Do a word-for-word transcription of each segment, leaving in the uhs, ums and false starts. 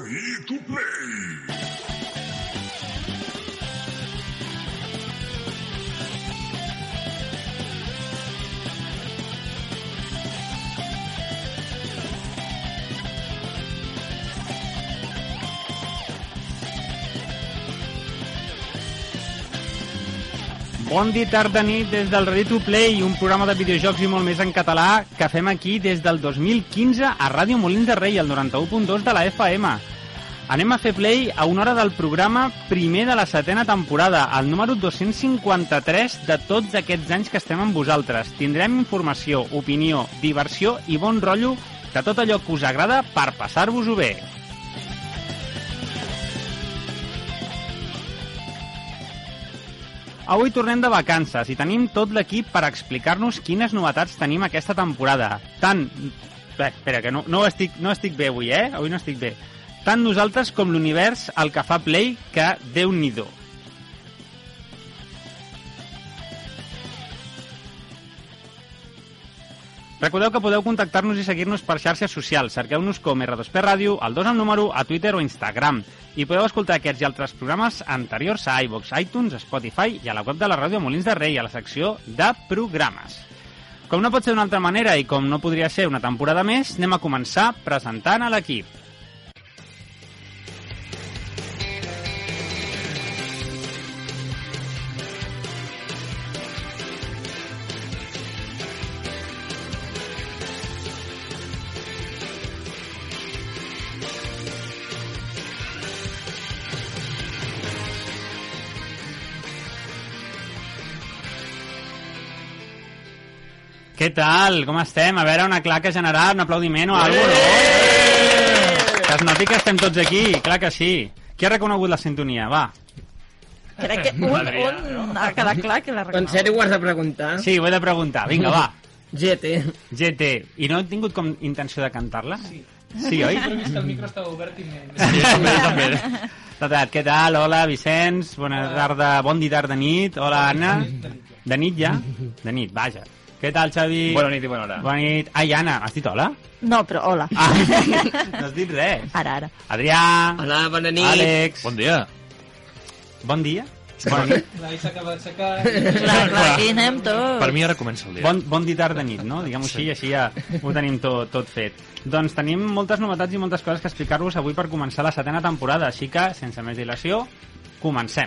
Ready to Play. Bon dia, tarda, nit, des del Ready to Play, un programa de videojocs i molt més en català que fem aquí des del dos mil quinze a Ràdio Molins de Rei, al noranta-u punt dos de la F M. Anem a fer play a una hora del programa primer de la setena temporada, el número dos-cents cinquanta-tres de tots aquests anys que estem amb vosaltres. Tindrem informació, opinió, diversió i bon rotllo de tot allò que us agrada per passar-vos-ho bé. Avui tornem de vacances i tenim tot l'equip per explicar-nos quines novetats tenim aquesta temporada. Tant... Bé, espera, que no, no, estic, no estic bé avui, eh? Avui no estic bé. Tant nosaltres com l'univers el que fa play, que Déu-n'hi-do. Recordeu que podeu contactar-nos i seguir-nos per xarxes socials. Cerqueu-nos com erre dos pe Ràdio, el dos amb número, a Twitter o Instagram. I podeu escoltar aquests i altres programes anteriors a iVoox, iTunes, Spotify i a la web de la Ràdio Molins de Rei, a la secció de programes. Com no pot ser d'una altra manera i com no podria ser una temporada més, anem a començar presentant a l'equip. Què tal? Com estem? A veure, una claca general, un aplaudiment o alguna cosa, no? Que es noti que estem tots aquí, clar que sí. Qui ha reconegut la sintonia? Va. Crec que un, un ha quedat clar que l'ha reconegut. En sèrio ho has de preguntar? Sí, ho he de preguntar. Vinga, va. G T. G T. I no he tingut com intenció de cantar-la? Sí. Sí, oi? Però he vist que el micro estava obert i m'he... Sí, també, també. Total, què tal? Hola, Vicenç. Bona tarda, bon dia, tarda, nit. Hola, Anna. De nit ja? De nit, vaja. Què tal, Xavi? Bona nit i bona hora. Bona nit. Ai, Anna, has dit hola? No, però hola. Ah, no has dit res. Ara, ara. Adrià. Hola, bona nit. Àlex. Bon dia. Bon dia. Bona nit. L'Ai s'acaba d'aixecar. Clar, clar, aquí anem tots. Per mi ara comença el dia. Bon, bon dia, tarda, nit, no? Diguem-ho així, i així ja ho tenim tot, tot fet. Doncs tenim moltes novetats i moltes coses que explicar-vos avui per començar la setena temporada, així que, sense més dilació, comencem.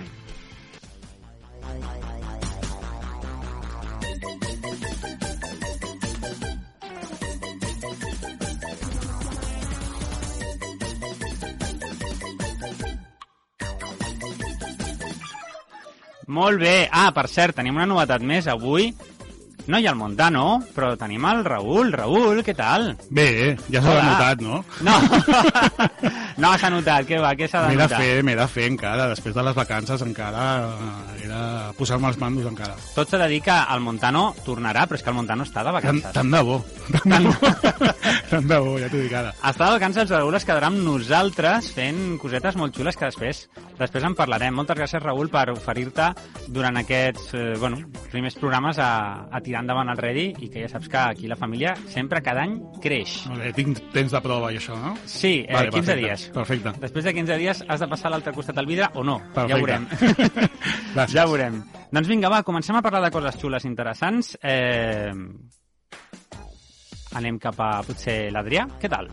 Molt bé. Ah, per cert, tenim una novetat més. Avui no hi ha el Montano, però tenim el Raül. Raül, què tal? Bé, ja s'ha notat, no? No, no s'ha notat. Què va? Què s'ha de M'he de notar? fer, m'he de fer encara. Després de les vacances encara era posar-me els mandos encara. Tot s'ha de dir que el Montano tornarà, però és que el Montano està de Tant, vacances. tant de bo. Tant de bo, tant de bo, ja t'ho dic ara. Està de vacances, el Raül es quedarà amb nosaltres fent cosetes molt xules que després després en parlarem. Moltes gràcies, Raül, per oferir-te durant aquests eh, bueno, primers programes a, a tirar endavant el Ready, i que ja saps que aquí la família sempre cada any creix. Molt bé, tinc temps de prova i això, no? Sí, eh, Vale, quinze perfecte, dies. Perfecte. Després de quinze dies has de passar a l'altre costat del vidre o no. Perfecte. Ja veurem. Gràcies. Ja veurem. Doncs vinga, va, comencem a parlar de coses xules interessants. Eh... Anem cap a, potser, l'Adrià. Què tal?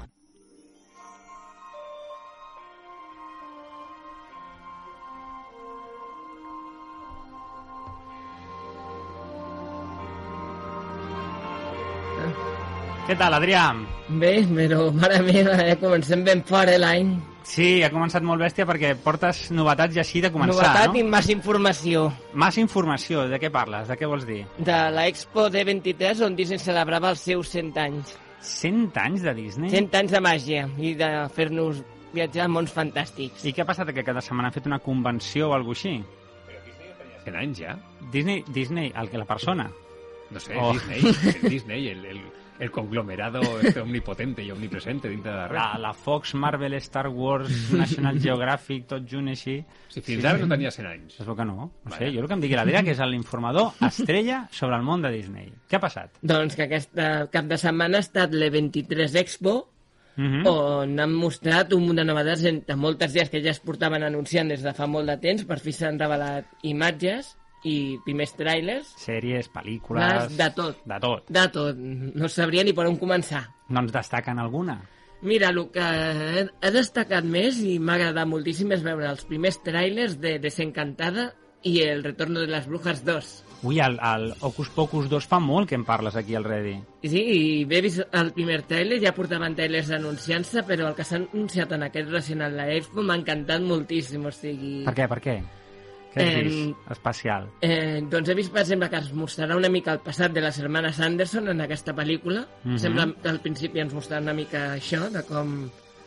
Què tal, Adrià? Bé, però, mare meva, eh, comencem ben fort, eh, l'any. Sí, ha començat molt bèstia perquè portes novetats ja així de començar, Novetat no? i més informació. Massa informació. De què parles? De què vols dir? De la Expo D vint-i-tres, on Disney celebrava els seus cent anys. cent anys de Disney? cent anys de màgia i de fer-nos viatjar a mons fantàstics. I què ha passat? Que cada setmana han fet una convenció o alguna així? cent anys ja? Disney, Disney, el que la persona. No sé, Oh. Disney, el Disney, el, el, el conglomerado este omnipotente y omnipresente dintre de la red. La, la Fox, Marvel, Star Wars, National Geographic, tot junt així. Si fins ara no tenia cent anys. Es veu que no. No Vaja. sé, jo el que em digui l'Adrià, que és l'informador estrella sobre el món de Disney. Què ha passat? Doncs que aquest eh, cap de setmana ha estat l'E vint-i-tres Expo, Mhm. on han mostrat un munt de novetats entre moltes dies que ja es portaven anunciant des de fa molt de temps. Per fi s'han revelat imatges i primers trailers. Sèries, pel·lícules... De tot. De tot. De tot. No sabria ni per on començar. No ens destaquen alguna? Mira, el que he, he destacat més i m'ha agradat moltíssim és veure els primers trailers de Desencantada i El retorno de les brujas dos. Ui, el, el Hocus Pocus dos fa molt que en parles aquí al Ready. Sí, i he vist el primer trailer, ja portaven trailers anunciant-se, però el que s'ha anunciat en aquest recent en la Expo m'ha encantat moltíssim, o sigui... Per què, per què? Què has Em, vist especial? Eh, doncs he vist, per exemple, que es mostrarà una mica el passat de les germanes Anderson en aquesta pel·lícula. Mhm. Sembla que al principi ens mostrarà una mica això, de com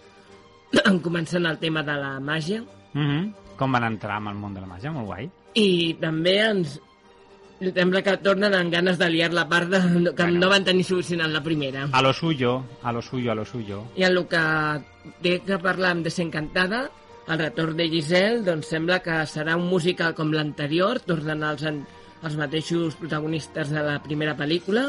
començant el tema de la màgia. Mhm. Com van entrar en el món de la màgia? Molt guai. I també ens sembla que tornen amb ganes de liar la part de, que Bueno. no van tenir solucionat la primera. A lo suyo, a lo suyo, a lo suyo. I en el que té que parlar amb Desencantada, el retorn de Giselle, doncs sembla que serà un musical com l'anterior, tornen els, en- els mateixos protagonistes de la primera pel·lícula,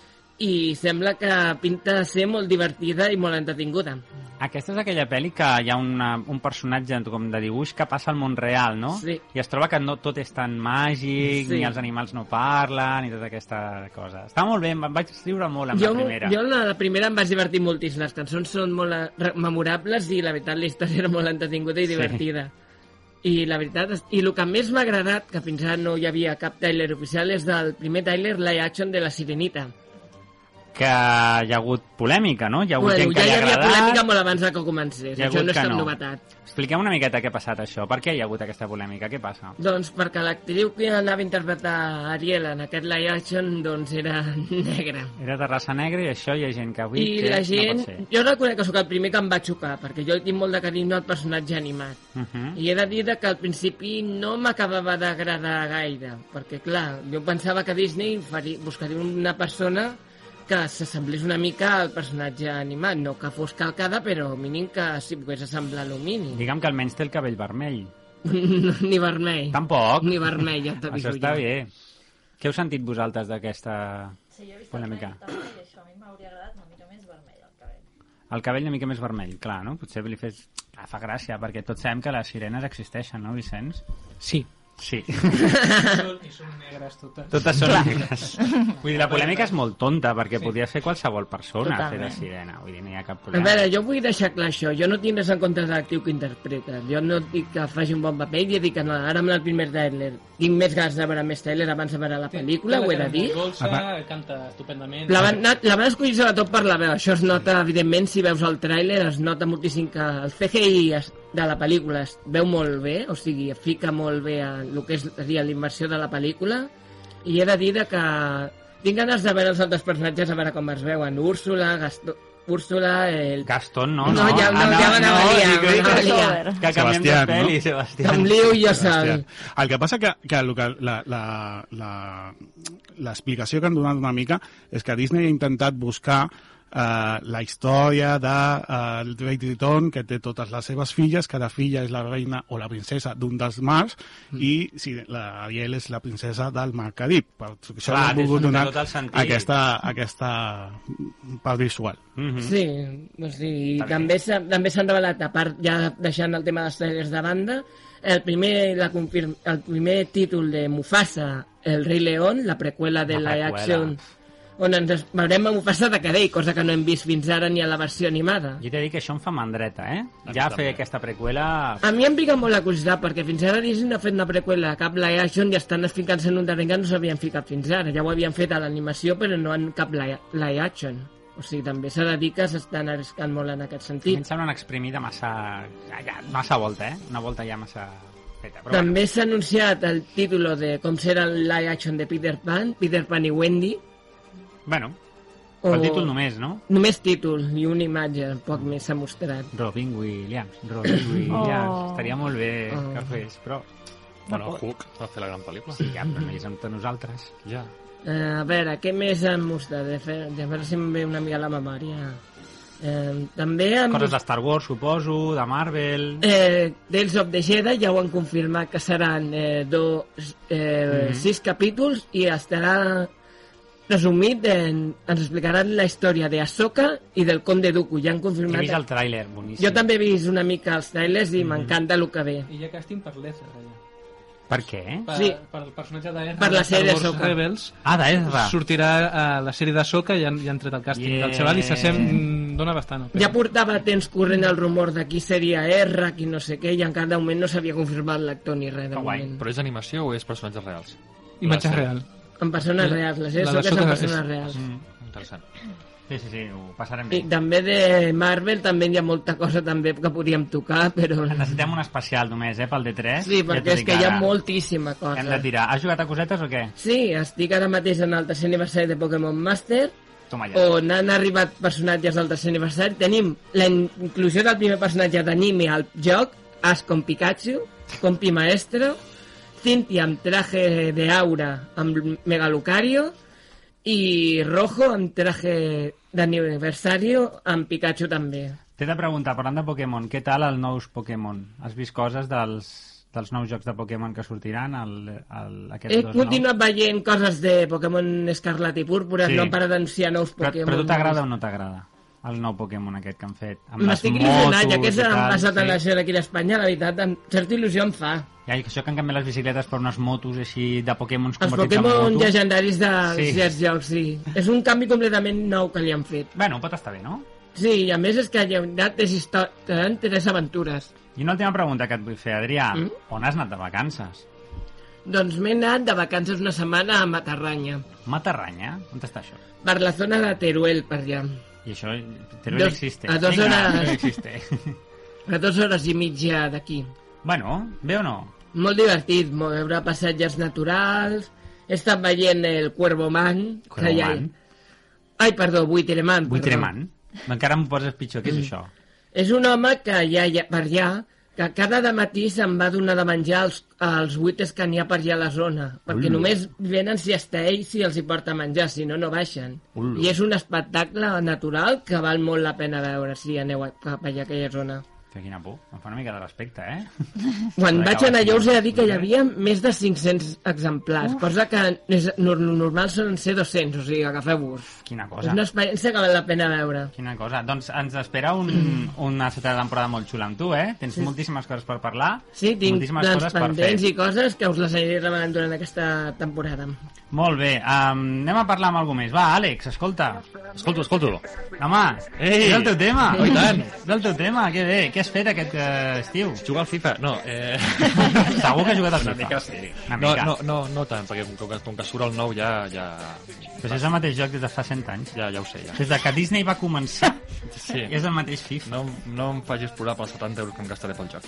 i sembla que pinta ser molt divertida i molt entretinguda. Aquesta és aquella pel·li que hi ha una, un personatge com de dibuix que passa al món real, no? Sí. I es troba que no tot és tan màgic, Sí. ni els animals no parlen, ni tota aquesta cosa. Està molt bé, em vaig riure molt amb Jo, la primera. jo la, la primera em vaig divertir moltíssim. Les cançons són molt eh, memorables i la veritat la història era molt entretinguda i Sí. divertida. I la veritat, és- i el que més m'ha agradat, que fins ara no hi havia cap trailer oficial, és del primer trailer live action de La Sirenita. Que hi ha hagut polèmica, no? Hi ha hagut Bueno, gent que ja li hi ha havia agradat. polèmica molt abans de que comencés. Hi ha Això hagut no és que cap no. novetat. Expliquem una miqueta què ha passat això. Per què hi ha hagut aquesta polèmica? Què passa? Doncs perquè l'actriu que anava a interpretar Ariel en aquest live action doncs era negra. Era de raça negra i això hi ha gent que avui I que la gent... no pot ser. Jo reconec que sóc el primer que em va xocar, perquè jo tinc molt de carinyo al personatge animat. Uh -huh. I he de dir que al principi no m'acabava d'agradar gaire, perquè clar, jo pensava que Disney faria, buscaria una persona que s'assemblés una mica al personatge animat, no que fos calcada, però mínim que s'hi pogués assemblar el mínim. Digue'm que almenys té el cabell vermell. Ni vermell. Tampoc. Ni vermell, ja t'aviso Això està jo. bé. Què heu sentit vosaltres d'aquesta Sí, jo he vist polèmica? el trailer també, i això a mi m'hauria agradat una mica més vermell, el cabell. El cabell una mica més vermell, clar, no? Potser li fes... Ah, fa gràcia, perquè tots sabem que les sirenes existeixen, no, Vicenç? Sí. Sí. I són, i són negres totes. Totes són negres. Vull dir, la polèmica és molt tonta, perquè Sí. podria ser qualsevol persona Totalment. fer de sirena. Vull dir, no hi ha cap A problema. veure, jo vull deixar clar això. Jo no tinc res en compte de l'actiu que interpreta. Jo no dic que faci un bon paper i dic que no, ara amb el primer trailer. Tinc més ganes de veure més trailer abans de veure la pel·lícula, ho he de dir. Dolça, canta estupendament. La van, la van escollir sobretot per la veu. Això es nota, evidentment, si veus el tràiler, es nota moltíssim que el C G I es- de la pel·lícula es veu molt bé, o sigui, fica molt bé en el que és seria la immersió de la pel·lícula, i he de dir de que tinc ganes de veure els altres personatges, a veure com es veuen. Úrsula, Gastó, Úrsula, el... Gastón, no? No, ja- no, Ah, ja m'anava a liar, dic, ui, m'anava a que- liar. Que canviem de Sebastián, pel·li, no? Sebastián. Em liu jo sol. Hòstia. El que passa que, que, el que la, la, la, l'explicació que han donat una mica és que Disney ha intentat buscar eh, la història del de, uh, rei Tritón, que té totes les seves filles, cada filla és la reina o la princesa d'un dels mars, mm. i sí, la Ariel és la princesa del mar Carib. Per això Clar, han volgut té donar tot el sentit. aquesta, aquesta part visual. Mhm. Sí, o sigui, Està bé. també s'ha- també s'han revelat, a part, ja deixant el tema dels trailers de banda, el primer, la confirm, el primer títol de Mufasa, El rei León, la preqüela de La la preqüela. action, on ens es- veurem a Mufasa de cadell, cosa que no hem vist fins ara ni a la versió animada. Jo t'he dit que això em fa mandreta, eh? A mi Ja també. fer aquesta preqüela... A mi em pica molt la curiositat, perquè fins ara Disney no ha fet una preqüela, cap live action, i estan ficant-se en un terreny que no s'havien ficat fins ara. Ja ho havien fet a l'animació, però no en cap live, live action. O sigui, també s'ha de dir que s'estan arriscant molt en aquest A mi sentit. em sembla una exprimida massa... Ja, ja, massa volta, eh? Una volta ja massa feta. Però També s'ha anunciat el títol de com serà el live action de Peter Pan, Peter Pan i Wendy. Bueno, O... el títol només, no? Només títol i una imatge, poc més s'ha mostrat. Robin Williams, Robin Williams. Oh. Estaria molt bé Oh. que fes, però... Bueno, Hook va fer la gran pel·lícula. Sí, ja, però no és amb nosaltres. Ja. Eh, a veure, què més han mostrat? De, fer, de veure si em ve una mica la memòria. Eh, també han Coses de Star Wars, suposo, de Marvel... Eh, Tales of the Jedi ja ho han confirmat que seran eh, dos, eh, Mhm. sis capítols i estarà resumit, en, ens explicaran la història de Ahsoka i del Conde Dooku. Ja han He confirmat... vist el tràiler, boníssim. Jo també he vist una mica els trailers i m'encanta el que ve. I hi ha càsting per l'Ether, allà. Per què? Per, Sí. per el personatge d'Ezra. Per la sèrie Star Wars Ahsoka. Rebels. Ah, d'Ezra. Sortirà a la sèrie d'Ahsoka i han, ja han tret el càsting Yeah. del xaval i se sent... dona bastant. Ja portava temps corrent el rumor de qui seria R, qui no sé què, i encara de moment no s'havia confirmat l'actor ni res, de Que guai. moment. Però és animació o és personatges reals? Imatge La sèrie. real. En persones La- reals, les sèries la Ahsoka són d'Ahsoka persones és- reals. Mm, interessant. Sí, sí, sí, ho passarem I bé. també de Marvel també hi ha molta cosa també que podríem tocar, però... Necessitem un especial només, eh, pel D tres. Sí, Ja perquè t'ho és dic que hi ha ara. moltíssima cosa. Hem de tirar. Has jugat a cosetes o què? Sí, estic ara mateix en el tercer aniversari de Pokémon Master, Toma ja. on han arribat personatges del tercer aniversari. Tenim la inclusió del primer personatge d'anime al joc, Ash con Pikachu, Compi Maestro, Cynthia amb traje de Aura amb Mega Lucario i Rojo amb traje d'aniversario amb Pikachu també. T'he de preguntar, parlant de Pokémon, què tal els nous Pokémon? Has vist coses dels, dels nous jocs de Pokémon que sortiran? El, el, aquests He dos continuat veient coses de Pokémon Escarlat i Púrpura, Sí. no han parat d'anunciar nous nous? Però, Pokémon. però tu t'agrada o no t'agrada? El nou Pokémon aquest que han fet? Amb M'estic les il·lusionant, ja motos que i s'han tal, passat a la sí. sèrie aquí a Espanya, la veritat, amb certa il·lusió em fa. Ja, i això que han canviat les bicicletes per unes motos així de Pokémons Els convertits en Pokémon motos. llegendaris dels Sí. certs jocs, sí. És un canvi completament nou que li han fet. Bueno, pot estar bé, no? Sí, i a més és que hi ha tres històries, tenen tres aventures. I una última pregunta que et vull fer, Adrià. Mm? On has anat de vacances? Doncs m'he anat de vacances una setmana a Matarranya, Matarranya? On està això? per la zona de Teruel, per allà. I això, Teruel Dos- existe. a dos Vinga, hores. Teruel existe. A dues hores i mitja d'aquí. Bueno, bé o no? Molt divertit, molt veure passatges naturals. He estat veient el Cuervo Man. que hi ha- Cuervoman? Ai, perdó, Buitreman. perdó. Buitreman? Encara m'ho poses pitjor, què és això? És un home que hi ha hi- per allà, que cada matí se'n va donar de menjar als, als buitres que n'hi ha per allà a la zona, perquè Ula. només venen si està ell si els hi porta menjar, si no, no baixen. Ula. I és un espectacle natural que val molt la pena veure si aneu a- cap allà a aquella zona. Que quina por. Em fa una mica de respecte, eh? Quan Acaba vaig anar sent jo us he de dir que hi molt bé. havia més de cinc-cents exemplars, cosa que és, nor- normal són ser dos-cents, o sigui, agafeu-vos. Quina És cosa. una experiència que val la pena veure. Quina cosa. Doncs ens espera un, una setena temporada molt xula amb tu, eh? Tens Sí. moltíssimes coses per parlar. Sí, tinc moltíssimes plans coses per pendents fer. i coses que us les aniré remenant durant aquesta temporada. Molt bé. Um, anem a parlar amb algú més. Va, Àlex, escolta. Escolto, escolto. Home, Ei! és el teu tema. Oh, i tant. És el teu tema, que bé. Què has fet aquest eh, estiu? Jugar al FIFA? No, eh... Segur que has jugat al Una FIFA. mica sí. Una No, mica. no, no, no tant, perquè com que, com que surt el nou ja... ja... Però és el mateix joc des de fa cent anys. Ja, ja ho sé, ja. Des de que Disney va començar, Sí. és el mateix FIFA. No, no em facis plorar pels setanta euros que em gastaré pel joc.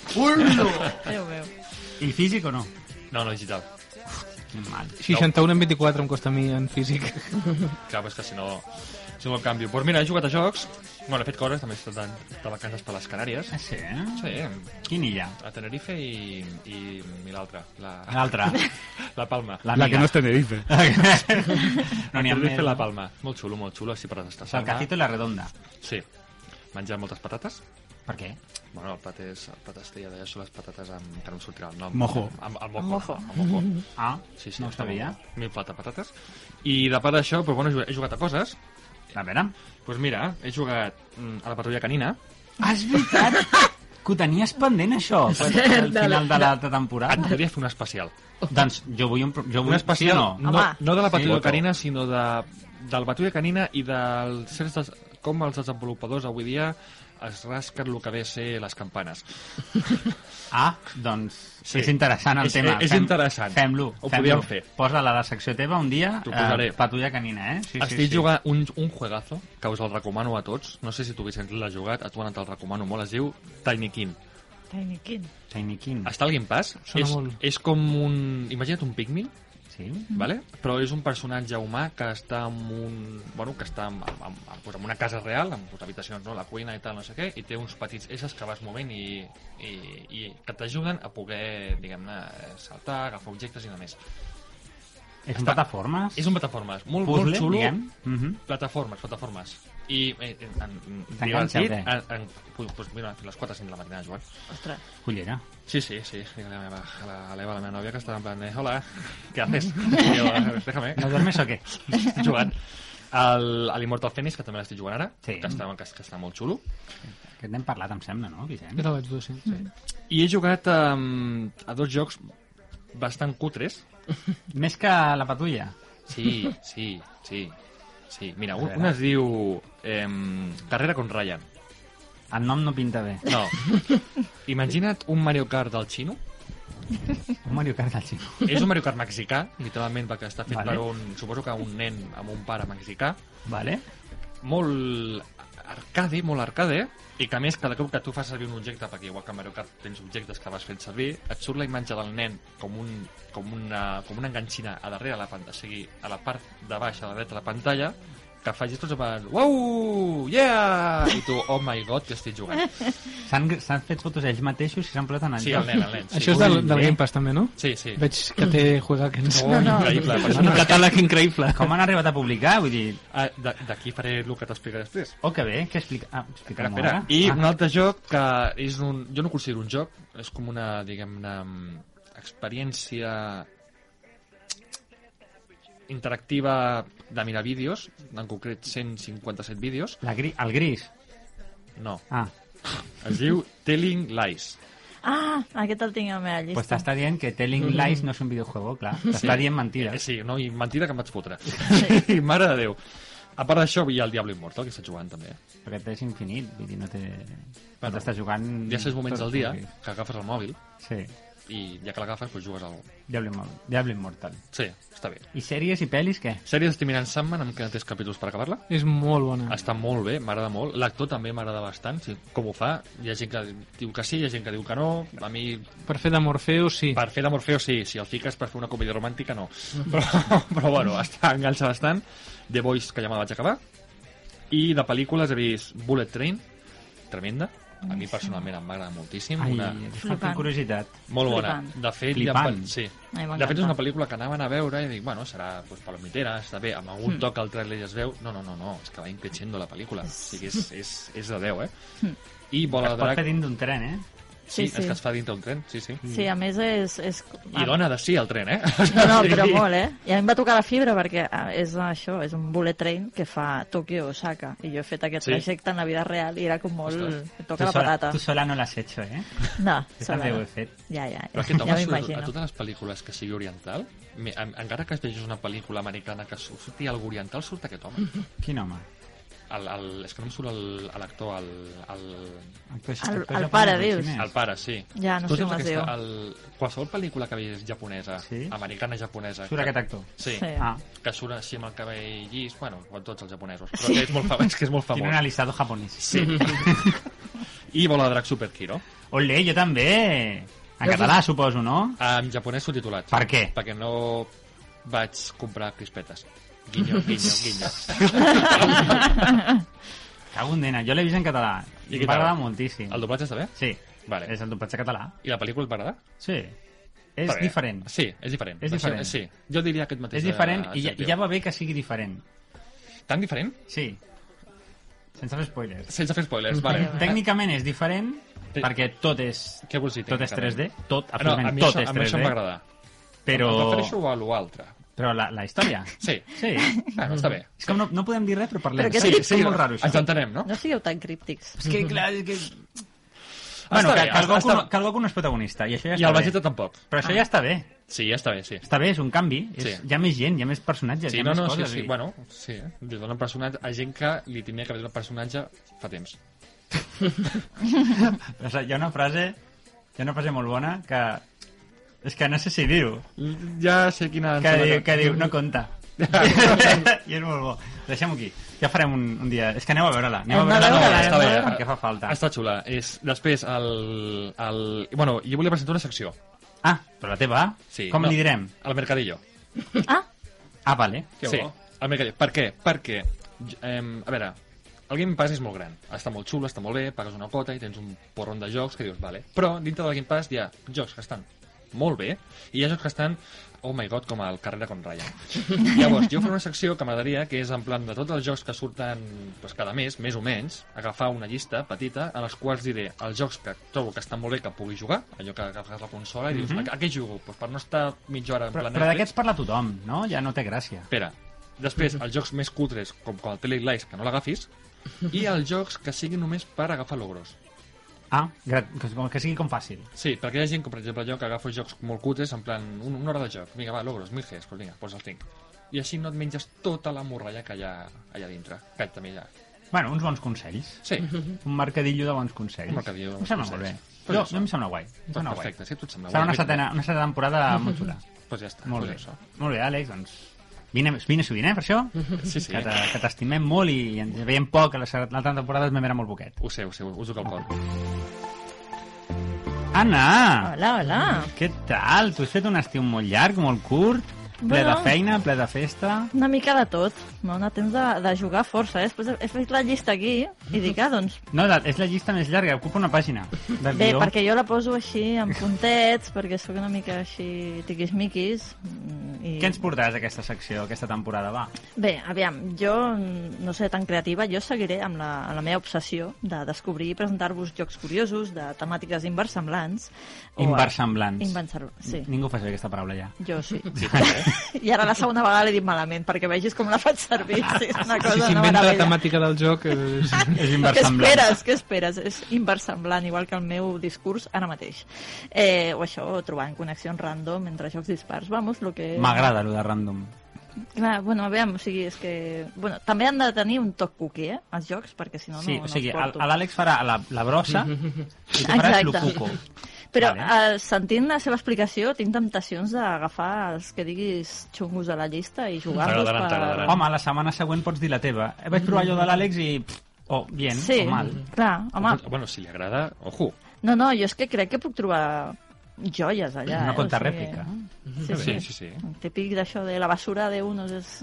Déu meu. I físic o no? No, no, digital. Quin mal. seixanta-un en vint-i-quatre em costa a mi en físic. Clar, però és que si no... Si no el canvio. Doncs mira, he jugat a jocs. Bueno, he fet coses, també he estat de, de vacances per les Canàries. Ah, sí, eh? Sí, Quin illa? a Tenerife i, i, i l'altra, la, L'altra. la Palma. La que no és Tenerife. no n'hi ha Tenerife més. la Palma. Molt xulo, molt xulo, així per El desestassar. cajito i la redonda. Sí. Menjar moltes patates. Per què? Bueno, el plat és... El plat estrella d'allà són les patates amb... que no em sortirà el nom. Mojo. Amb, amb mojo. Mojo. Amb mojo. Ah, Sí, sí, no ho està sabia. molt bo. Mil plat de patates. I de part d'això, doncs, bueno, he jugat- he jugat a coses. A veure. Doncs pues mira, he jugat mm, a la patrulla canina. Ah, és veritat! Que ho tenies pendent, això, al final de l'altra temporada. Et podria fer un especial. Doncs jo vull un... Jo vull, Un especial, sí o no? no, Home. no de la patrulla Sí. canina, sinó de, de la patrulla canina i del certs des, com els desenvolupadors avui dia es rasquen el que ve a ser les campanes. Ah, doncs Sí. és interessant el És- tema. és interessant. Fem-lo. Ho fem-lo. podríem fer. Posa-la a la secció teva un dia. T'ho posaré. Eh, patrulla canina, eh? Sí, Estic jugant un, un juegazo que us el recomano a tots. No sé si tu, Vicenç, l'has jugat. A tu, Anna, te'l recomano molt. Es diu Tiny King. Tiny King. Tiny King. Està al Game Pass. Sona És, molt. és com un... Imagina't un Pikmin, Sí? vale? Però és un personatge humà que està en un... Bueno, que està en, en, en, pues, en una casa real, amb pues, habitacions, no? La cuina i tal, no sé què, i té uns petits éssers que vas movent i, i, i que t'ajuden a poder, diguem-ne, saltar, agafar objectes i només. És un plataformes? És un plataformes, molt, Puzzle, molt xulo. diguem. Mhm. Plataformes, plataformes. I eh, en, en, T'enganxa, divertit, o què? en, en, pues, pues, mira, fins les quatre o cinc de la matinada jugant. Ostres. Cullera. Sí, sí, sí. Digue-li a la meva, a la, a l'Eva, la meva nòvia, que estava en plan, eh, hola, ¿qué haces? I jo, déjame. No duermes o què? Estic jugant. El, a l'Immortal Phoenix, que també l'estic jugant ara, Sí. que, està, que, que està molt xulo. Que n'hem parlat, em sembla, no, Vicent? Jo te'l vaig dur, sí. sí. I he jugat um, a dos jocs bastant cutres. Més que la patulla. Sí, sí, sí. sí. Mira, un, A veure. un es diu eh, Carrera con Ryan. El nom no pinta bé. No. Imagina't un Mario Kart del xino. Un Mario Kart del xino. És un Mario Kart mexicà, literalment, perquè està fet Vale. per un... Suposo que un nen amb un pare mexicà. Vale? Molt arcade, molt arcade, i que a més cada cop que tu fas servir un objecte, perquè igual que a Mario Kart tens objectes que vas fent servir, et surt la imatge del nen com, un, com, una, com una enganxina a darrere la pantalla, o sigui, a la part de baix, a la dreta de la pantalla, que fa gestos en uau, yeah! I tu, oh my god, que estic jugant. S'han s'han fet fotos ells mateixos i s'han posat en el Sí, joc. el nen, el nen. Sí. Això és del, Ui, del bé. Game Pass, també, no? Sí, sí. Veig que té juegakens. Oh, No, no. increïble. Per És això un catàleg increïble. Com han arribat a publicar? Vull dir, Ah, de- D'aquí faré el que t'explicaré després. oh, que bé, que explica... Ah, explica Espera, espera. ara. I ah, un altre joc que és un... Jo no considero un joc, és com una, diguem-ne, experiència interactiva de mirar vídeos, en concret cent cinquanta-set vídeos. la gri el gris. No, Ah, es diu Telling Lies. Ah, aquest el tinc a la meva llista. pues t'està dient que Telling Lies no és un videojuego, clar. T'està dient Eh, mentides. sí, no, i mentida que em vaig fotre. I mare de Déu. A part d'això, hi ha el Diablo Immortal, que està jugant també. Perquè té és infinit, vull dir, no té... Bueno, no t'estàs jugant... Hi ha certs moments tot del dia el que- que agafes el mòbil Sí, i ja que l'agafes, doncs jugues al... Diablo, Immor- Diablo Immortal. Sí, està bé. I sèries i pel·lis, què? Sèries estic mirant Sandman, em queden tres capítols per acabar-la. És molt bona. Està molt bé, m'agrada molt. L'actor també m'agrada bastant, sí, com ho fa. Hi ha gent que diu que sí, hi ha gent que diu que no. A mi, Per fer de Morfeu, sí. per fer de Morfeo, sí. Si el fiques per fer una comèdia romàntica, no. Però, però bueno, està enganxa bastant. The Voice, que ja me la vaig acabar. I de pel·lícules he vist Bullet Train, tremenda. A mi personalment em va agradar moltíssim. Ai, Una... em fa Flipant. curiositat. Molt bona. Flipant. De fet, Flipant. Ja, sí. Ai, m'encanta. De fet, és una pel·lícula que anaven a veure i dic, bueno, serà pues, palomitera, està bé, amb algun toc al trailer ja es veu. No, no, no, no, és que va increixendo la pel·lícula. O sigui, és, és, és de deu, eh? I Bola Es de pot Drac... fer dins d'un tren, eh? Sí, Sí, sí. és que es fa dintre un tren, sí, sí. Sí, a més és... és... I dona de sí al tren, eh? No, no, però Sí. molt, eh? I a mi em va tocar la fibra perquè ah, és això, és un bullet train que fa Tòquio-Osaka. I jo he fet aquest Sí? trajecte en la vida real i era com molt... Ostres. Em toca la sola, patata. tu sola no l'has hecho, eh? No, Jo sola també ho no. he fet. Ja, ja, Però ja, aquest home, ja surt a m'imagino. totes les pel·lícules que sigui oriental, me- en- encara que es vegis una pel·lícula americana que surti algú oriental, surt aquest home. Quin home? El, el, és que no em surt el- l'actor, el, el, Actor, El- actor el japonès pare, o dius? xinès? el pare, sí. Ja, no Tu sé saps com es aquesta- diu. El, qualsevol pel·lícula que vegis japonesa, Sí? americana japonesa... Surt que- aquest actor. Sí, Sí. Ah, que surt així amb el cabell llis, bueno, com tots els japonesos, però que és molt famós, que és molt tiene un famós. alistado japonès. Sí. I Bola de Drac Superhero. Olé, jo també! En català, suposo, no? En japonès subtitulat. Per què? Perquè no vaig comprar crispetes. Guinyo, guinyo, guinyo. Cago en nena, jo l'he vist en català. I I què em va tal? agradar moltíssim. El doblatge està bé? Sí, Vale. és el doblatge català. I la pel·lícula et va agradar? Sí. És Està bé. diferent. Sí, és diferent. És diferent. Sí, jo diria aquest mateix. És diferent eh, i ja, adjectiu. i ja va bé que sigui diferent. Tan diferent? Sí. Sense fer spoilers. Sense fer spoilers, vale. Tècnicament és diferent Sí. perquè tot és, Què vols dir? tot és tres D. tècnicament? Tot, Ah, no, a absolutament mi, tot això, és a mi això em va tres D. agradar. Però, Em refereixo a l'altre. però la, la història... Sí. Sí. Bueno, està bé. És com no, no podem dir res, però parlem. Però què sí, dius? és com molt raro, això. Ens entenem, no? No sigueu tan críptics. És que, clar, és que... Bueno, Està que, bé, que, el Goku, està- no, que el Goku no és protagonista, i això ja I està el bé. Vegeta tampoc. Però això ja està bé. Sí, ja està bé, sí. Està bé, és un canvi. És, Sí. Hi ha més gent, hi ha més personatges, Sí, hi ha no, més no, sí, coses. sí, i- bueno, sí, eh? Li donen personatge a gent que li tenia que haver donat personatge fa temps. O sigui, hi ha una frase, hi ha una frase molt bona que... És que no sé si diu. Ja sé quina... em Que sembla diu, que diu, no compta. I és molt bo. Deixem-ho aquí. Ja farem un, un dia... És que aneu a veure-la. Aneu a Hem de veure-la veure-la, no, hem de està bé, veure-la. perquè fa falta. Està xula. És, després, el, el... Bueno, jo volia presentar una secció. Ah, però la teva? Sí, Com no. li direm? El Mercadillo. Ah, Ah, vale. Que sí, bo. el Mercadillo. Per què? Perquè, eh, a veure, el Game Pass és molt gran. Està molt xulo, està molt bé, pagues una quota i tens un porron de jocs que dius, vale. Però dintre del Game Pass hi ha jocs que estan molt bé, i hi ha jocs que estan oh my god, com el Carrera con Ryan. Llavors, jo faré una secció que m'agradaria, que és en plan de tots els jocs que surten pues, cada mes, més o menys, agafar una llista petita en els quals diré els jocs que trobo que estan molt bé que pugui jugar, allò que agafes la consola i dius, mm -hmm. a, a què jugo? Pues per no estar mitja hora en Però, plan però d'aquests parla tothom, no? Ja no té gràcia. Espera, després els jocs més cutres, com, com el Telling Lies, que no l'agafis, i els jocs que siguin només per agafar logros. Ah, que, que sigui com fàcil. Sí, perquè hi ha gent, com per exemple jo, que agafo jocs molt cutres, en plan, un, una hora de joc, vinga, va, logros, mil Gs, doncs vinga, doncs el tinc. I així no et menges tota la morralla que hi ha allà dintre, que també hi ha. Bueno, uns bons consells. Sí. Un mercadillo de bons consells. Un mercadillo de bons em sembla consells. molt bé. Jo, jo em sembla guai. Em Pues sembla perfecte, guai. sí, tu et sembla Serà guai. una setena, una setena temporada molt xula. Pues ja està. Molt pues bé. Això. Molt bé, Àlex, doncs... Vine, vine sovint, eh, per això? Sí, sí. Que te- que t'estimem molt i ens veiem poc, a la se- l'altra temporada es m'era molt poquet. Ho sé, ho sé, us ho cal cor. Anna! Hola, hola. Què tal? Tu has fet un estiu molt llarg, molt curt, ple Bueno. de feina, ple de festa... Una mica de tot. M'ha donat temps de, de jugar força. Eh? Després he, he fet la llista aquí i dic, ah, doncs... No, la- és la llista més llarga, ocupa una pàgina del Bé, guió. perquè jo la poso així, en puntets, perquè sóc una mica així tiquis-miquis. mm, I... Què ens portaràs aquesta secció, aquesta temporada, va? Bé, aviam, jo mm, no sé tan creativa, jo seguiré amb la, amb la meva obsessió de descobrir i presentar-vos jocs curiosos de temàtiques inversemblants. o- Inversemblants. Inversar- sí. Ningú fa servir aquesta paraula ja. Jo sí. I ara la segona vegada l'he dit malament, perquè vegis com la faig servir. Sí, és una cosa, Si una s'inventa la meravella. temàtica del joc... És... És Què inversemblant. esperes? Què esperes? És inversemblant, igual que el meu discurs ara mateix. Eh, o això, o trobant connexions random entre jocs dispars. Vamos, lo que... M'agrada, allò de random. Clar, bueno, a veure, o sigui, és que... Bueno, també han de tenir un toc cookie, eh, els jocs, perquè si no, Sí, no, o sigui, no els el- porto. l'Àlex farà la, la brossa i tu faràs lo Exacte. cuco. Però Vale. eh, sentint la seva explicació tinc temptacions d'agafar els que diguis xungos de la llista i jugar-los T'agradaran, per... t'agradaran. Home, la setmana següent pots dir la teva. Eh, Vaig provar allò de l'Àlex i... pff, o bien, Sí, o mal. clar, home. Bueno, si li agrada, ojo. No, no, jo és que crec que puc trobar joies allà. Una eh? contrarèplica. Sí, sí. Sí, sí, sí. Típic d'això de la basura de unos es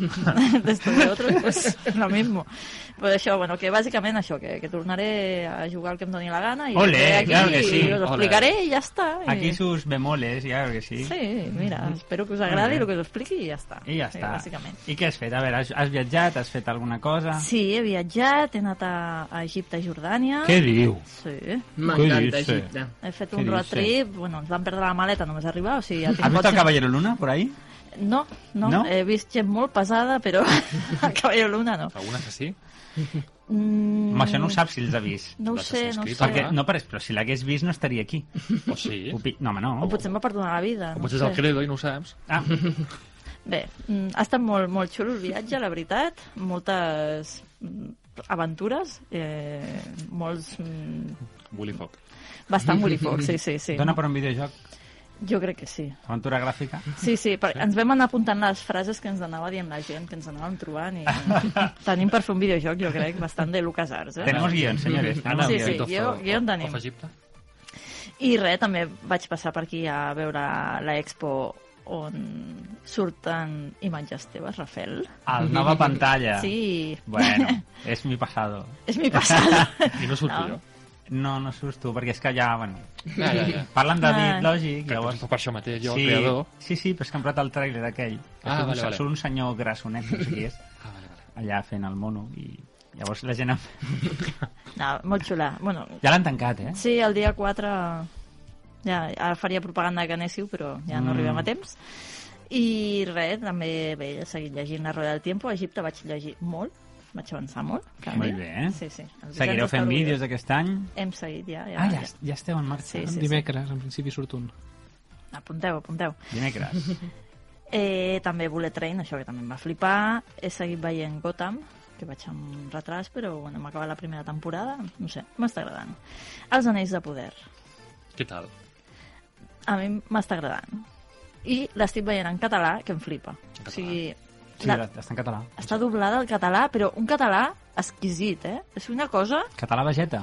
de esto de otros, pues lo mismo. Pues això, bueno, que bàsicament això, que, que tornaré a jugar el que em doni la gana i Ole, vindré aquí claro que sí. i us ho explicaré i ja està. I... Aquí sus bemoles, claro que sí. Sí, mira, espero que us agradi el que us expliqui i ja està. I ja Sí, està. bàsicament. I què has fet? A veure, has, has viatjat? Has fet alguna cosa? Sí, he viatjat, he anat a, a Egipte i Jordània. Què diu? Sí. M'encanta dice? Egipte. He fet Què un road dice? trip, bueno, ens van perdre la maleta només arribar, o sigui, ja tinc Has vist el cotxe. Caballero Luna, por ahí? No, no, No? he vist gent molt pesada, però el Cavallero Luna no. Alguna que sí? Mm, Home, això no ho saps si els ha vist. No ho L'has sé, no ho escrit, sé. Perquè, no, però, però si l'hagués vist no estaria aquí. O sí? Opi- No, home, no. O potser em va perdonar la vida. O No potser és sé. el credo i no ho saps. Ah, Bé, mm, ha estat molt, molt xulo el viatge, la veritat. Moltes mm, aventures, eh, molts... Mm, Willy Fox. bastant bulifoc, sí, sí, sí. dona per un videojoc. Jo crec que sí. Aventura gràfica. Sí, sí, per, ens vam anar apuntant les frases que ens anava dient la gent, que ens anàvem trobant i tenim per fer un videojoc, jo crec, bastant de LucasArts, eh? Tenemos guión, señores. tenemos Sí, guión. sí, jo- jo en tenim. Of Egipte? I res, també vaig passar per aquí a veure la expo on surten imatges teves, Rafael. Al nova pantalla. Sí. Bueno, és mi pasado. És mi passada. I no surto No. jo. No, no surts tu, perquè és que ja, bueno... Ja, ja, ja. Parlen de Ah. David, lògic, Que llavors... per això mateix, jo, sí, el creador... sí, sí, però és que han posat el tràiler aquell. Que Ah, surt, vale, vale. surt un senyor grassonet, no sé qui és, Ah, vale, vale. allà fent el mono, i llavors la gent... No, molt xula. Bueno, Ja l'han tancat, eh? sí, el dia quatre ja, ara faria propaganda que anéssiu, però ja no Mm. arribem a temps. I res, també bé, he seguit llegint La Rueda del Tiempo. A Egipte vaig llegir molt, vaig avançar molt. cada Molt dia. bé, eh? Sí, sí. Els Seguireu Vicenç fent està vídeos orgullós. aquest any? Hem seguit ja. ja, Ah, ja, ja esteu en marxa. Sí, sí. Dimecres, en principi surt un. Apunteu, apunteu. Dimecres. Eh, també Bullet Train, això que també em va flipar. He seguit veient Gotham, que vaig amb retras, però bueno, hem acabat la primera temporada. No sé, m'està agradant. Els Anells de Poder. Què tal? A mi m'està agradant. I l'estic veient en català, que em flipa. O sigui, Sí, la, està en català. està doblada al català, però un català exquisit, eh? És una cosa... Català vegeta.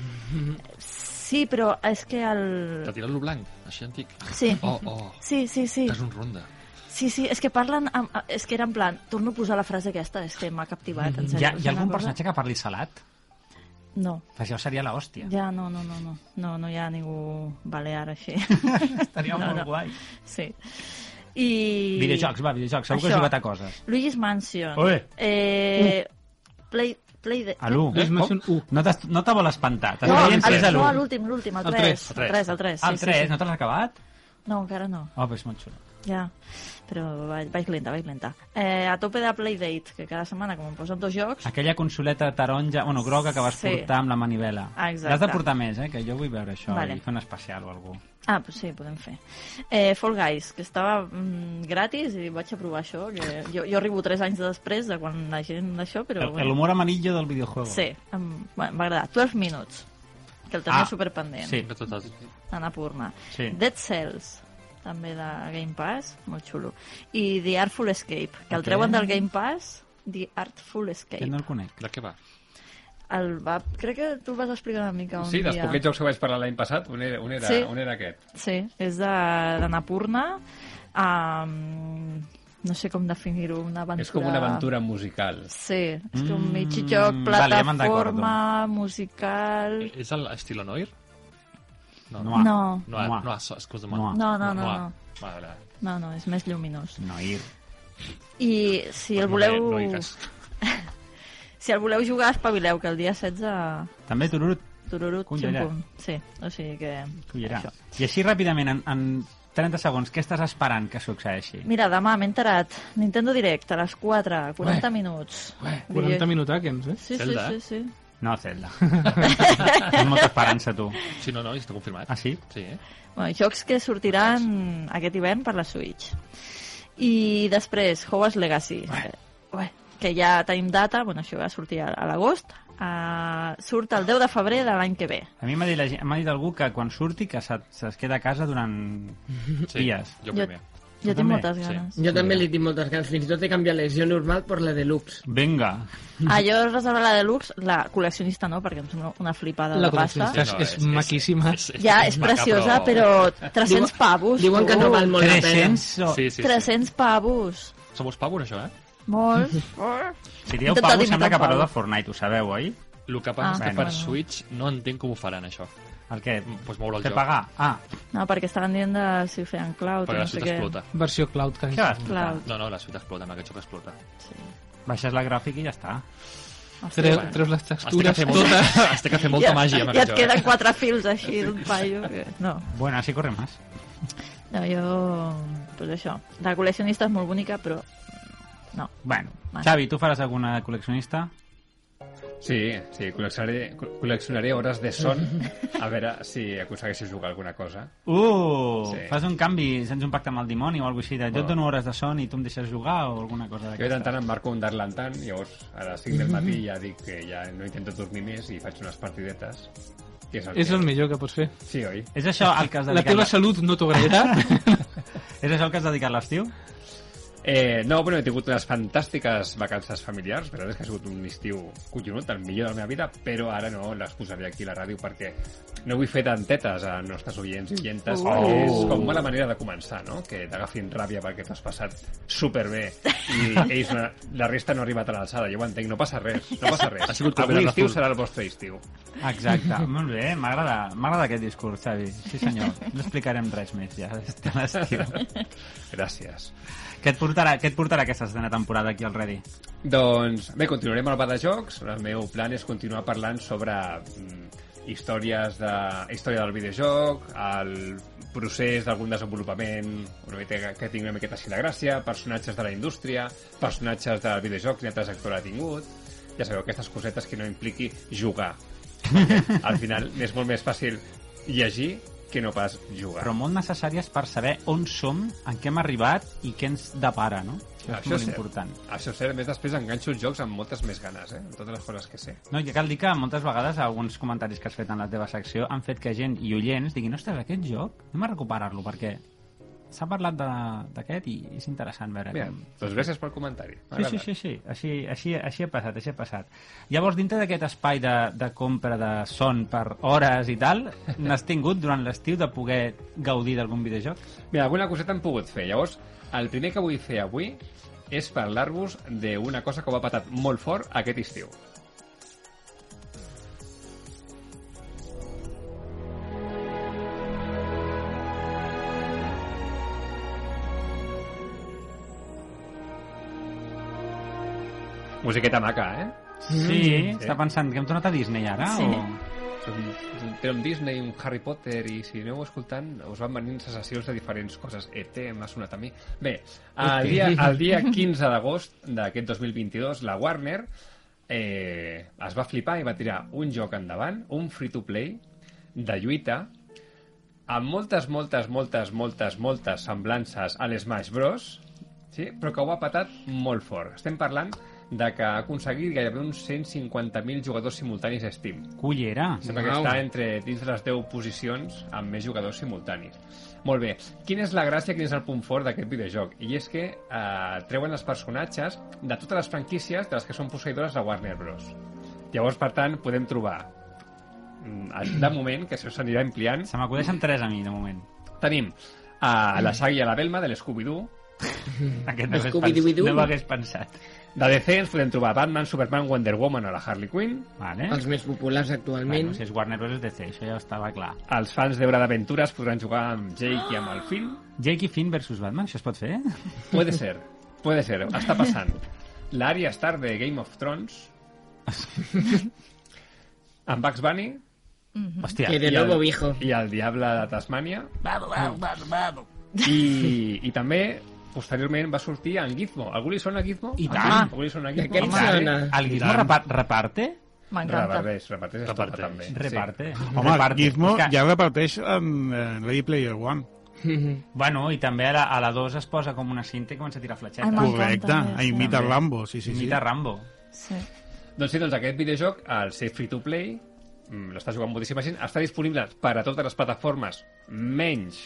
Sí, però és que el... Que tira-lo blanc, així antic. Sí, Oh, oh, sí, sí, sí. és un ronda. Sí, sí, és que parlen... Amb... És que era en plan... Torno a posar la frase aquesta, és que m'ha captivat. En Hi sèrio, ha, és hi ha una algun cosa- personatge que parli salat? No. Això seria l'hòstia. Ja, no, no, no, no. No, no hi ha ningú balear així. Estaria No, molt no. guai. Sí. I... Videojocs, va, videojocs. Segur que Això. has jugat a coses. Luigi's Mansion. Oi. Eh... Play... Play de... A l'u. Luigi's Mansion u. No, t'has- no te vol espantar. T'has No, veient el, si és a no, l'u. l'últim, l'últim, el El tres. tres. El tres, el tres. Ah, el sí, tres, sí, sí. no te l'has acabat? No, encara no. Oh, però és molt xulo. Ja, però vaig, vaig lenta, vaig lenta. Eh, a tope de Playdate, que cada setmana, com em posen dos jocs... Aquella consoleta taronja, bueno, groga que vas Sí. portar amb la manivela. Ah, exacte. L'has de portar més, eh? Que jo vull veure això Vale. i fer un especial o alguna cosa. Ah, pues sí, podem fer. Eh, Fall Guys, que estava mm, gratis i vaig a provar això, que jo, jo arribo tres anys després de quan la gent d'això, però... El, el humor amarillo del videojuego. Sí, em, bueno, m'ha agradat. dotze Minutes, que el tenia Ah, superpendent. sí. Que tot el... Annapurna. Sí. Dead Cells, també de Game Pass, molt xulo. I The Artful Escape, que el Ok. treuen del Game Pass, The Artful Escape. Que no el conec. De què va? El va... Crec que tu el vas explicar una mica un Sí, dels dia. poquets jocs que vaig parlar l'any passat, on era, on era, Sí. on era aquest? Sí, és de- d'Annapurna. Um, no sé com definir-ho, una aventura... És com una aventura musical. Sí, és com Mm, mig joc, vale, ja me'n plataforma, musical... És l'estil Noir? No, Noir. No, No, Noir. no, excusa'm. Noir. no, no, no, Noir. no, Vale, vale. no, no, és més lluminós. No ir. I si el No, voleu... no digues. Si el voleu jugar, espavileu, que el dia setze... També Tururut, Tururut, Collirà. ximpum. Sí, o sigui que... collirà. això. I així ràpidament, en, en trenta segons, què estàs esperant que succeeixi? Mira, demà m'he enterat. Nintendo Direct, a les quatre, quaranta Ué. minuts. quaranta minutàquens, eh? Sí, sí, Zelda, sí, sí. No, Zelda. Tens molta esperança, tu. Sí, no, no, està confirmat. Ah, sí? Sí, eh? Bueno, jocs que sortiran aquest hivern per la Switch. I després, Hogwarts Legacy. Eh, ué, que ja tenim data, bueno, això va sortir a, a l'agost. Uh, surt el deu de febrer de l'any que ve. A mi m'ha dit, la gent- m'ha dit algú que quan surti que se, se queda a casa durant Sí, dies. jo Jo- primer. Jo tinc també? moltes Sí. ganes. Jo també li tinc moltes ganes. Fins i tot he canviat la edició normal per la deluxe. Vinga. Ah, jo reservo la Deluxe, la col·leccionista no, perquè em sembla una flipada La de pasta. col·leccionista és, és maquíssima. Ja, és preciosa, però tres-cents pavos. Diuen que tu. no val molt la pena. tres-cents... o- Sí, sí, sí. tres-cents pavos. Som uns pavos, això, eh? Molts. Si dieu Intentat pavo, imitar sembla que un pavo. parleu de Fortnite, ho sabeu, oi? El que passa Ah, és que bueno, per bueno. Switch no entenc com ho faran, això. El què? Pues moure el Fer joc. pagar? Ah, No, perquè estaven dient de si ho feien cloud Perquè o la no sé Switch què. explota. Versió cloud. Que què vas Cloud. portar? No, no, la Switch explota, amb aquest joc explota. Baixes la gràfica i ja està. Hòstia, Treus, Bueno. treus les Has de textures fer molta, totes. has de fer molta màgia amb ja aquest et joc. queden quatre fils així d'un paio. Que... No, Bueno, así corre más. no, jo... Pues això, la col·leccionista és molt bonica, però... No. Bueno, Vale. Xavi, tu faràs alguna col·leccionista? Sí, sí, col·leccionaré, col·leccionaré hores de son a veure si aconsegueixo jugar alguna cosa. Uh, Sí. fas un canvi, sents un pacte amb el dimoni o alguna cosa així, de jo et dono hores de son i tu em deixes jugar o alguna cosa Jo de tant d'aquesta. tant em marco un Darlantan, llavors a les cinc del matí ja dic que ja no intento dormir més i faig unes partidetes. Que és el, És que... el millor que pots fer. Sí, oi? És això el que has La dedicat... teva salut no t'ho agrairà. És això el que has dedicat l'estiu? Eh, no, bueno, he tingut unes fantàstiques vacances familiars, la veritat és que ha sigut un estiu collonut, el millor de la meva vida, però ara no les posaré aquí a la ràdio perquè no vull fer tantetes a nostres oients i oyentes, Oh. perquè és com una manera de començar, no? Que t'agafin ràbia perquè t'has passat superbé i ells, no, la resta no ha arribat a l'alçada, jo ho entenc, no passa res, no passa res. Ha sigut Avui Corbera estiu Azul. serà el vostre estiu. Exacte, molt bé, m'agrada m'agrada aquest discurs, Xavi. Sí senyor, no explicarem res més ja de l'estiu. Gràcies. Què et portarà, què et portarà aquesta setena temporada aquí al Ready? Doncs bé, continuarem el bar de jocs. El meu plan és continuar parlant sobre mm, històries de història del videojoc, el procés d'algun desenvolupament una mica que tingui una miqueta així de gràcia, personatges de la indústria, personatges del videojoc, quina trajectòria ha tingut. Ja sabeu, aquestes cosetes que no impliqui jugar. Perquè al final és molt més fàcil llegir que no pas jugar. Però molt necessàries per saber on som, en què hem arribat i què ens depara, no? Això és Això molt és cert. important. Això és cert, a més després enganxo els jocs amb moltes més ganes, eh? Amb totes les coses que sé. No, i cal dir que moltes vegades alguns comentaris que has fet en la teva secció han fet que gent i oients diguin, ostres, aquest joc, anem a recuperar-lo, perquè s'ha parlat de- d'aquest i és interessant veure Bé, com... doncs gràcies pel comentari. Sí, M'agrada. sí, sí, sí. Així, així, així ha passat, així ha passat. Llavors, dintre d'aquest espai de, de compra de son per hores i tal, n'has tingut durant l'estiu de poder gaudir d'algun videojoc? Mira, alguna coseta hem pogut fer. Llavors, el primer que vull fer avui és parlar-vos d'una cosa que ho ha patat molt fort aquest estiu. Musiqueta maca, eh? Sí, està pensant que hem tornat a Disney ara? Sí. O... Té un Disney, un Harry Potter, i si aneu escoltant us van venint sensacions de diferents coses. E T m'ha sonat a mi. Bé, el dia, el dia quinze d'agost d'aquest dos mil vint-i-dos, la Warner eh, es va flipar i va tirar un joc endavant, un free-to-play de lluita, amb moltes, moltes, moltes, moltes, moltes semblances a l'Smash Bros, sí? Però que ho ha patat molt fort. Estem parlant de que ha aconseguit gairebé uns cent cinquanta mil jugadors simultanis a Steam. Cullera. Sembla que està entre dins de les deu posicions amb més jugadors simultanis. Molt bé. Quina és la gràcia, quin és el punt fort d'aquest videojoc? I és que eh, treuen els personatges de totes les franquícies de les que són posseïdores de Warner Bros. Llavors, per tant, podem trobar de moment, que això s'anirà ampliant. Se m'acudeixen tres a mi, de moment. Tenim a la Saga i a la Velma, de l'Scooby-Doo. Aquest no, Scooby-Doo. no m'hagués pensat. De D C ens podem trobar Batman, Superman, Wonder Woman o la Harley Quinn. Vale. Els més populars actualment. Bueno, si és Warner Bros. D C, això ja estava clar. Els fans d'Hora d'Aventures podran jugar amb Jake i amb el Finn. Jake i Finn versus Batman, això es pot fer? Puede ser, puede ser, està passant. L'Arya Stark de Game of Thrones. Amb Bugs Bunny. Hòstia. Que de I el, nuevo, viejo. I el Diable de Tasmània. I, I també, posteriorment, va sortir en Gizmo. Algú li sona Gizmo? I tant. Ah, algú li sona Gizmo? Aquest Home, sona. El Gizmo repa reparte? M'encanta. Reparteix, reparteix estopa, Reparteix. també. Reparte. Home, reparte. Gizmo És que- ja reparteix en eh, Ready Player One. Bueno, i també a la, a la dos es posa com una cinta i comença a tirar fletxetes. Ai, m'encanta, Correcte, també, sí. imita Rambo, sí, sí, sí. Imita Rambo. Sí. Doncs sí, doncs aquest videojoc, el ser free-to-play, mm, l'està jugant moltíssima gent, està disponible per a totes les plataformes, menys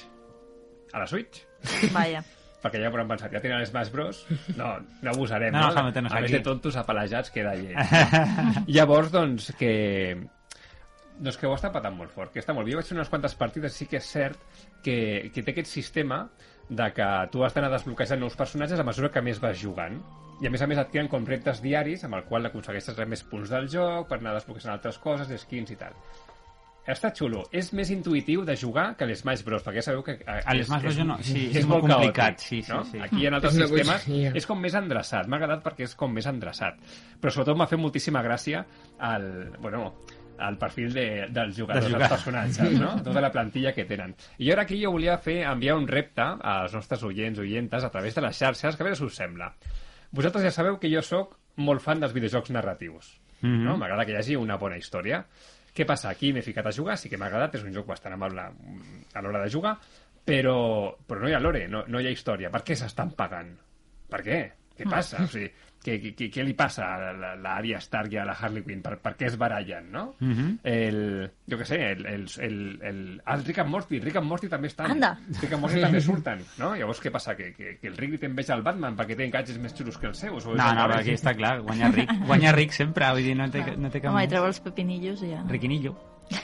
a la Switch, Vaja. perquè ja hauran pensat, ja tenen Smash Bros, no, no abusarem, No, no? no, Hamilton no a està més aquí. de tontos apalejats queda lleig. No? Llavors, doncs, que... Doncs que ho està patant molt fort, que està molt bé. Jo vaig fer unes quantes partides, sí que és cert que, que té aquest sistema de que tu has d'anar desbloquejant nous personatges a mesura que més vas jugant. I a més a més et tiren com reptes diaris amb el qual aconsegueixes més punts del joc per anar desbloquejant altres coses, skins i tal. Està xulo. És més intuïtiu de jugar que l'Smash Bros, perquè ja sabeu que... eh, A l'Smash Bros. No, sí, és, és molt molt complicat, caòtic, sí, sí, no? sí. Aquí en altres És una sistemes bogeria. és com més endreçat. M'ha agradat perquè és com més endreçat. Però sobretot m'ha fet moltíssima gràcia el, bueno, el perfil de, dels jugadors, De dels jugar. personatges, no? Tota la plantilla que tenen. I ara aquí jo volia fer enviar un repte als nostres oients, oientes, a través de les xarxes, que a veure si us sembla. Vosaltres ja sabeu que jo sóc molt fan dels videojocs narratius. Mhm. No? M'agrada que hi hagi una bona història. Què passa? Aquí m'he ficat a jugar, sí que m'ha agradat, és un joc bastant amable a l'hora de jugar, però, però no hi ha lore, no, no hi ha història. Per què s'estan pagant? Per què? Què passa? O sigui, què, què, què li passa a la- l'Arya Stark i a la Harley Quinn? Per, per què es barallen, no? Mhm. el, jo què sé, el, el, el, el, ah, el Rick and Morty, Rick and Morty també estan. Anda. Rick and Morty també surten, no? Llavors què passa? Que, que, que el Rick li té enveja al Batman perquè té gadgets més xulos que els seus? O és No, al no, revés? aquí està clar, guanya ric. Guanya ric sempre, vull dir, no té, no té cap Home, i més. treu els pepinillos i ja. Riquinillo.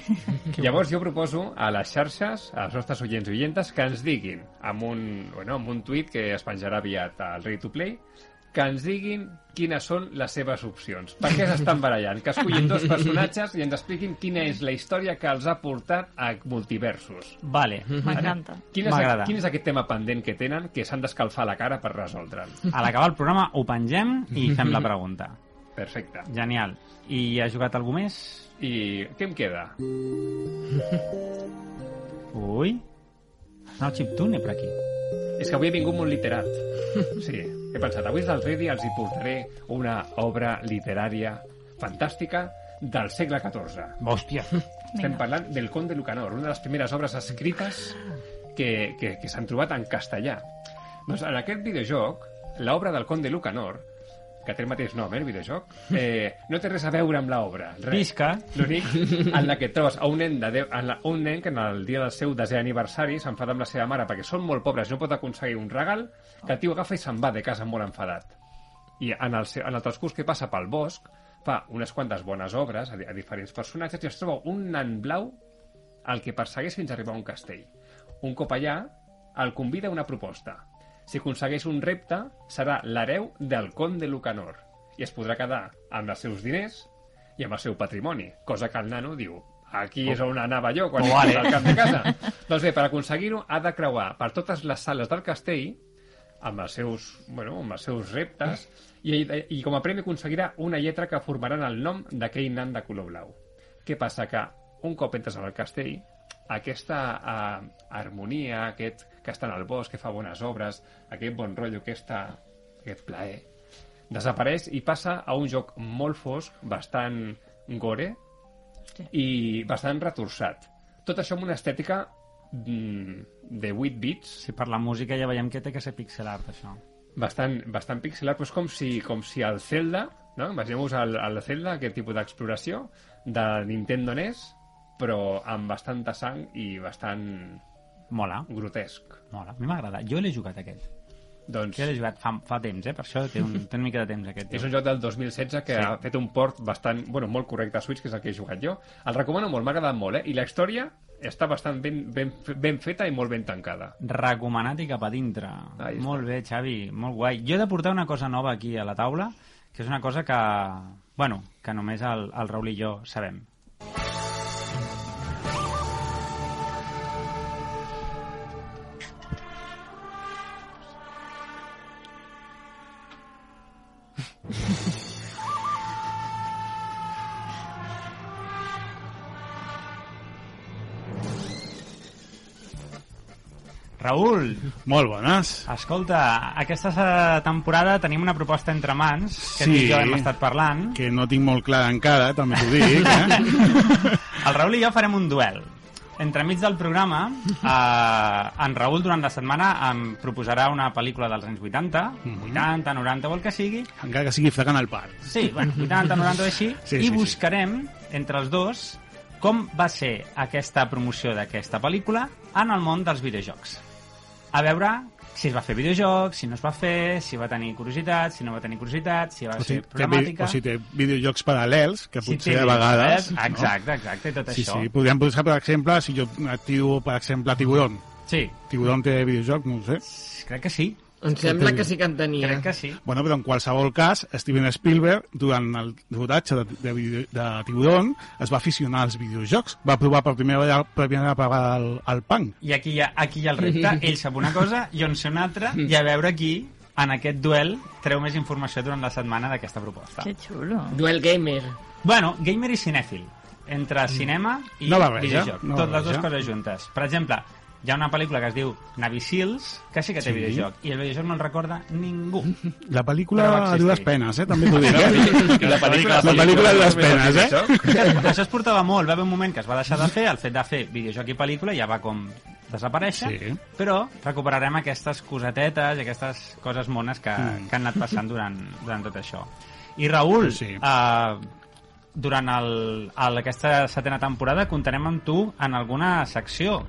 Llavors jo proposo a les xarxes, als nostres oients i oientes, que ens diguin, amb un, bueno, amb un tuit que es penjarà aviat al Ready to Play, que ens diguin quines són les seves opcions. Per què s'estan barallant? Que escollin dos personatges i ens expliquin quina és la història que els ha portat a multiversos. Vale. M'encanta. Quin és, M'agrada. quin és aquest tema pendent que tenen que s'han d'escalfar la cara per resoldre'l? A l'acabar el programa ho pengem i fem la pregunta. Perfecte. Genial. I ha jugat algú més? I què em queda? Ui. No, el chiptune per aquí. És que avui he vingut molt literat. Sí, he pensat, avui és del Ready, els hi portaré una obra literària fantàstica del segle catorze. Hòstia. Estem parlant del Conde Lucanor, una de les primeres obres escrites que, que, que s'han trobat en castellà. Doncs en aquest videojoc, l'obra del Conde Lucanor, que té el mateix nom, eh, el videojoc, eh, no té res a veure amb l'obra. Res. Visca. L'únic en la que et trobes a un nen, de deu, en la, un nen que en el dia del seu desè aniversari s'enfada amb la seva mare perquè són molt pobres i no pot aconseguir un regal, que el tio agafa i se'n va de casa molt enfadat. I en el, seu- en el transcurs que passa pel bosc fa unes quantes bones obres a, di- a diferents personatges i es troba un nan blau al que persegueix fins a arribar a un castell. Un cop allà, el convida a una proposta. Si aconsegueix un repte, serà l'hereu del Conde Lucanor i es podrà quedar amb els seus diners i amb el seu patrimoni, cosa que el nano diu aquí és on anava jo quan Oh, oh, vale. al cap de casa. Doncs bé, per aconseguir-ho ha de creuar per totes les sales del castell amb els seus, bueno, amb els seus reptes, i, i com a premi aconseguirà una lletra que formaran el nom d'aquell nan de color blau. Què passa? Que un cop entres al castell, aquesta uh, harmonia, aquest que està en el bosc, que fa bones obres, aquest bon rotllo, aquesta, aquest plaer, desapareix i passa a un joc molt fosc, bastant gore Hosti. i bastant retorçat. Tot això amb una estètica mm, de vuit bits. Si per la música ja veiem que té que ser pixel art, això. Bastant, bastant pixelat, però és com si, com si el Zelda, no? Imagineu-vos el, el Zelda, aquest tipus d'exploració de Nintendo N E S, però amb bastanta sang i bastant Mola, grotesc. mola. A mi m'agrada. Jo l'he jugat, aquest. Doncs Jo l'he jugat fa, fa temps, eh? Per això té, un, té una mica de temps, aquest. és un joc del dos mil setze que Sí. ha fet un port bastant, bueno, molt correcte a Switch, que és el que he jugat jo. El recomano molt, m'ha agradat molt, eh? I la història està bastant ben, ben, ben feta i molt ben tancada. Recomanat i cap a dintre. Ahí està. Molt bé, Xavi, molt guai. Jo he de portar una cosa nova aquí a la taula, que és una cosa que, bueno, que només el, el Raül i jo sabem. Raül, Molt bones. escolta, aquesta eh, temporada tenim una proposta entre mans, que Sí. tu i jo hem estat parlant. Que no tinc molt clar encara, també t'ho dic. Eh? El Raül i jo farem un duel. Entremig del programa, eh, en Raül durant la setmana em proposarà una pel·lícula dels anys vuitanta, vuitanta, noranta o el que sigui. Encara que sigui fregant el part. Sí, bueno, vuitanta, noranta o així. Sí, I sí, sí. buscarem, entre els dos, com va ser aquesta promoció d'aquesta pel·lícula en el món dels videojocs. A veure si es va fer videojocs, si no es va fer, si va tenir curiositat, si no va tenir curiositat, si va O si, ser té, vi- programàtica... o si té videojocs paral·lels, que si potser té a vegades... videojocs, Exacte, exacte, i tot Sí, això. sí, podríem posar, per exemple, si jo activo, per exemple, Tiburón. Sí, Tiburón té videojoc, no ho sé. crec que sí. Em sembla que sí que en tenia. Crec que sí. Bueno, però en qualsevol cas, Steven Spielberg, durant el rodatge de, de, video- de Tiburón, es va aficionar als videojocs. Va provar per primera vegada, per primera vegada el, el punk. I aquí hi ha, aquí hi ha el repte. Ell sap una cosa, jo en sé una altra, i a veure qui, en aquest duel, treu més informació durant la setmana d'aquesta proposta. Que xulo. Duel Gamer. Bueno, gamer i cinèfil. Entre cinema i No barreja, videojoc. no Totes les dues barreja. coses juntes. Per exemple, hi ha una pel·lícula que es diu Navy Seals, que sí que té Sí. videojoc, i el videojoc no el recorda ningú. La Però pel·lícula va a existir. dues penes, eh? També t'ho dic, eh? La pel·lícula, La pel·lícula de les penes, eh? Això es portava molt, va haver un moment que es va deixar de fer, el fet de fer videojoc i pel·lícula ja va com desaparèixer, Sí. però recuperarem aquestes cosetetes i aquestes coses mones que, Mm. que han anat passant durant, durant tot això. I Raül, Sí. eh, durant el, el, aquesta setena temporada comptarem amb tu en alguna secció.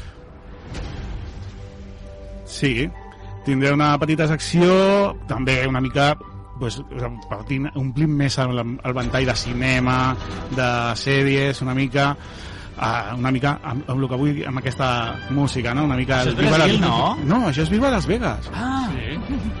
Sí, tindré una petita secció, també una mica pues, partint, omplint més el, el ventall de cinema, de sèries, una mica uh, una mica amb, amb el que vull amb aquesta música, no? Una mica Això és Viva Brasil, Las- no? No, això és Viva Las Vegas. Ah, Sí.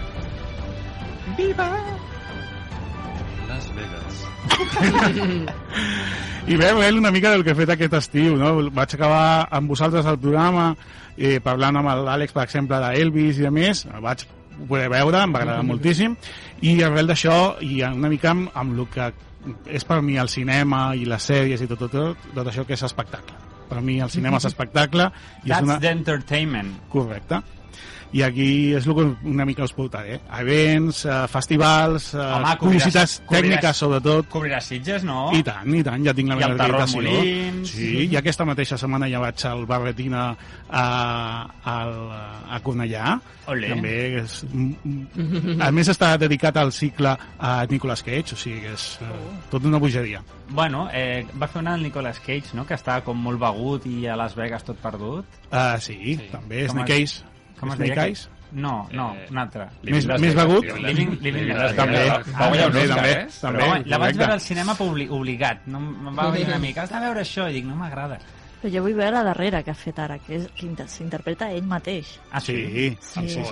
viva! Las Vegas. I bé, bé, una mica del que he fet aquest estiu, no? Vaig acabar amb vosaltres al programa eh, parlant amb l'Àlex, per exemple, d'Elvis i de més, el vaig poder veure, em va agradar moltíssim, i arrel d'això, i una mica amb, amb el que és per mi el cinema i les sèries i tot, tot, tot, tot això que és espectacle. Per mi el cinema és espectacle i és That's una... the entertainment. Correcte. I aquí és el que una mica us portaré. Events, eh, festivals, eh, Home, cobriràs- publicitats cobriràs- tècniques, sobretot. Cobriràs Sitges, no? I tant, i tant, ja tinc la I meva el Tarròs acreditació. Molins. Sí, i aquesta mateixa setmana ja vaig al Bar Retina a, a, a Cornellà. Olé. També és, a més està dedicat al cicle a Nicolas Cage, o sigui que és eh, tot una bogeria. Bueno, eh, va fer una del Nicolas Cage, no?, que estava com molt begut i a Las Vegas tot perdut. Uh, sí, Sí. també, Com Snake es- Eyes. Com es Snake deia? Eyes. No, no, Eh, un altre. Més, més begut? Living, living Las També, Vegas. Va guanyar un també, Oscar, també, eh? també, Però, home, la vaig correcte. veure al cinema per obli obligat. No, em va venir una mica, has de veure això, i dic, no m'agrada. Però jo vull veure la darrera que ha fet ara, que, és, que inter- s'interpreta ell mateix. Ah, Sí, sí, Sí. sí, sí.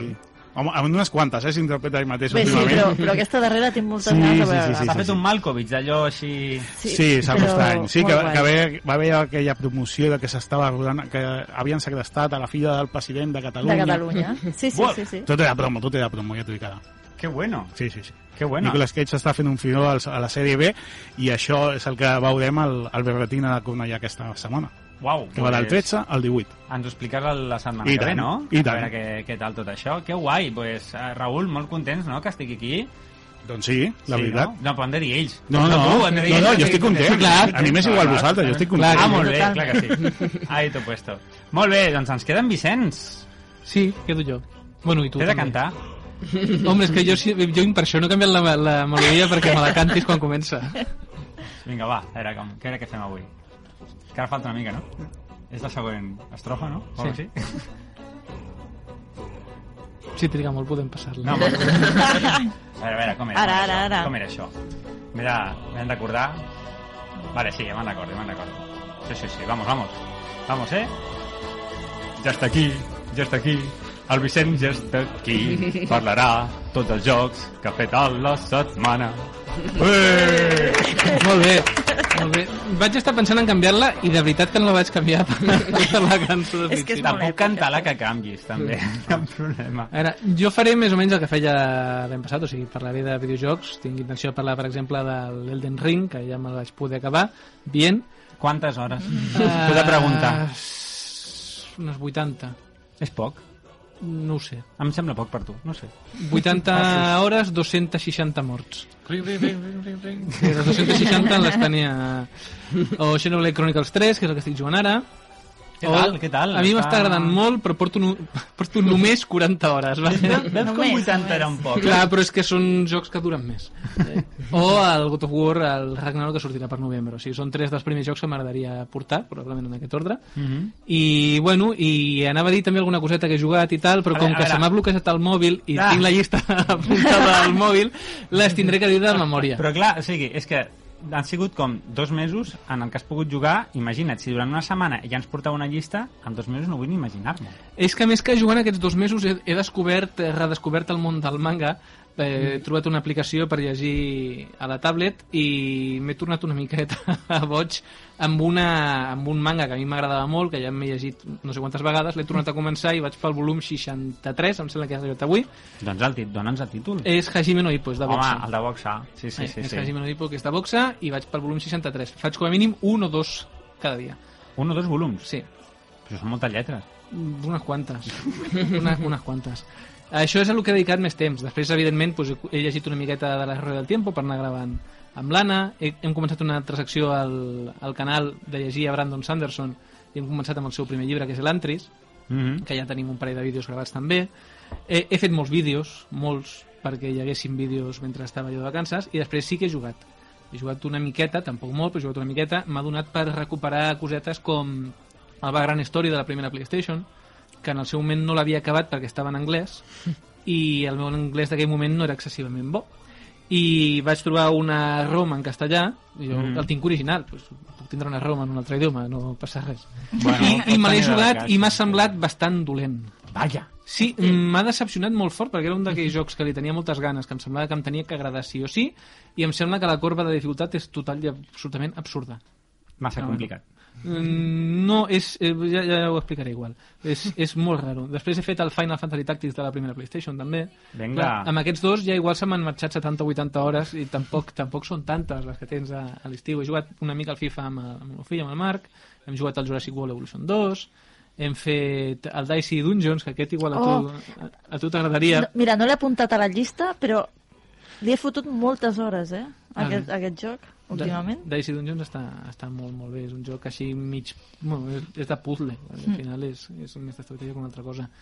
Home, en unes quantes, eh, s'interpreta ell mateix Bé, sí, últimament. però, però aquesta darrera tinc moltes Sí, ganes de sí, veure. sí, sí, S'ha sí, fet sí. un Malkovich, d'allò així... Sí, sembla però estrany. Sí, que, molt que guai. ve, va haver aquella promoció de que s'estava rodant, que havien segrestat a la filla del president de Catalunya. De Catalunya. Sí, sí, Buah. sí, sí. Tot era promo, tot era promo, ja t'ho dic ara. Que bueno, Sí, sí, sí. que bueno. Nicolas Cage està fent un filó al- a la sèrie B i això és el que veurem al, al Berretina de Cornellà aquesta setmana, Uau, que va del tretze al divuit. Ens ho expliques la, la setmana I que ve, tant, no? i A tant. veure què, què tal tot això. Que guai, pues, eh, Raül, molt contents, no?, que estigui aquí. Doncs sí, la sí, veritat. No? no, però han de dir ells. No, no, tu, no, han de dir no, ells no, que jo estic estiguin content. contents. A mi m'és igual vosaltres, jo estic Clar, content. ah, molt bé, Total. clar que sí. Ahí t'ho puesto. Molt bé, doncs ens queden Vicenç. Sí, quedo jo. Bueno, i tu T'he de també. cantar? Home, és que jo, sí- jo per això no he canviat la, la melodia perquè me la cantis quan comença. Vinga, va, a veure, com, què era que fem avui? Que ara falta una mica, no? És la següent estrofa, no? O Sí. sí. Si triga molt podem passar-la. No, molt bé. A veure, a veure, com era? Ara, com ara, això? ara. Com era això? Mira, m'hem d'acordar. Vale, sí, ja me'n recordo, ja me'n recordo. Sí, sí, sí, vamos, vamos. Vamos, eh? Ja està aquí, ja està aquí. El Vicent ja està aquí. Parlarà tots els jocs que ha fet a la setmana. Eh! Molt bé, molt bé. Vaig estar pensant en canviar-la i de veritat que no la vaig canviar per per la cançó de És que és principi. molt Puc èpica. cantar la que canvis, també. Cap problema. A veure, jo faré més o menys el que feia l'any passat, o sigui, parlaré de videojocs. Tinc intenció de parlar, per exemple, de l'Elden Ring, que ja me'l vaig poder acabar. Bien. Quantes hores? Uh, T'ho de preguntar. Unes vuitanta. És poc? No ho sé. Em sembla poc per tu, no sé. vuitanta hores, dos-cents seixanta morts. Ring, ring, ring, ring, ring, ring. I les dos-cents seixanta les tenia... O Xenoblade Chronicles tres, que és el que estic jugant ara. Què O- tal, què tal? A mi Està- m'està agradant molt, però porto, no... porto només quaranta hores. Va? Veus com Només, vuitanta era un només. poc? Clar, però és que són jocs que duren més. O el God of War, el Ragnarok, que sortirà per novembre. O sigui, són tres dels primers jocs que m'agradaria portar, probablement en aquest ordre. Mhm. I, bueno, i anava a dir també alguna coseta que he jugat i tal, però A com veure, a que veure. se m'ha bloquejat el mòbil i Ah. tinc la llista apuntada al mòbil, les tindré que dir de memòria. Però clar, o sigui, és que han sigut com dos mesos en el que has pogut jugar. Imagina't, si durant una setmana ja ens portava una llista, en dos mesos no vull ni imaginar-me. És que més que jugant aquests dos mesos he, he descobert, he redescobert el món del manga. He trobat una aplicació per llegir a la tablet i m'he tornat una miqueta a boig amb, una, amb un manga que a mi m'agradava molt, que ja m'he llegit no sé quantes vegades, l'he tornat a començar i vaig pel volum seixanta-tres, em sembla que ha arribat avui. Doncs el tit, dona'ns el títol. És Hajime no Ippo, és de Home, boxa. el de boxa. Sí, sí, sí. és sí. Hajime no Ippo, que és de boxa, i vaig pel volum seixanta-tres. Faig com a mínim un o dos cada dia. Un o dos volums. Sí, Però són moltes lletres. unes quantes. unes, unes quantes. Això és el que he dedicat més temps. Després, evidentment, doncs, he llegit una miqueta de la Rueda del Tiempo per anar gravant amb l'Anna. He, hem començat una altra secció al, al canal de llegir a Brandon Sanderson i hem començat amb el seu primer llibre, que és l'Antris, Mhm. que ja tenim un parell de vídeos gravats també. He, he fet molts vídeos, molts, perquè hi haguessin vídeos mentre estava jo de vacances, i després sí que he jugat. He jugat una miqueta, tampoc molt, però he jugat una miqueta. M'ha donat per recuperar cosetes com el Background Story de la primera PlayStation, que en el seu moment no l'havia acabat perquè estava en anglès, i el meu anglès d'aquell moment no era excessivament bo. I vaig trobar una ROM en castellà, i jo Mm. el tinc original, doncs, puc tindre una ROM en un altre idioma, no passa res. Bueno, I, pot i me l'he tenir de jugat cas, i m'ha sí. semblat bastant dolent. Vaja. Sí, m'ha decepcionat molt fort perquè era un d'aquells jocs que li tenia moltes ganes, que em semblava que em tenia que agradar sí o sí, i em sembla que la corba de dificultat és total i absolutament absurda. Massa No, complicat. Mm, No, és, eh, ja, ja ho explicaré igual. És, és molt raro. Després he fet el Final Fantasy Tactics de la primera PlayStation, també. Vinga. Clar, amb aquests dos ja igual se m'han marxat setanta o vuitanta hores i tampoc tampoc són tantes les que tens a, a l'estiu. He jugat una mica al FIFA amb el, amb el meu fill, amb el Marc, hem jugat al Jurassic World Evolution dos, hem fet el Dicey Dungeons, que aquest igual a tu, Oh. a, a tu t'agradaria. No, mira, no l'he apuntat a la llista, però li he fotut moltes hores, eh? Ah, Aquest, bé. aquest joc, últimament. Dicey Dungeons està, està molt, molt bé. És un joc així mig... Bueno, és, és de puzzle. Al Mm. final és, és més d'estratègia que una altra cosa.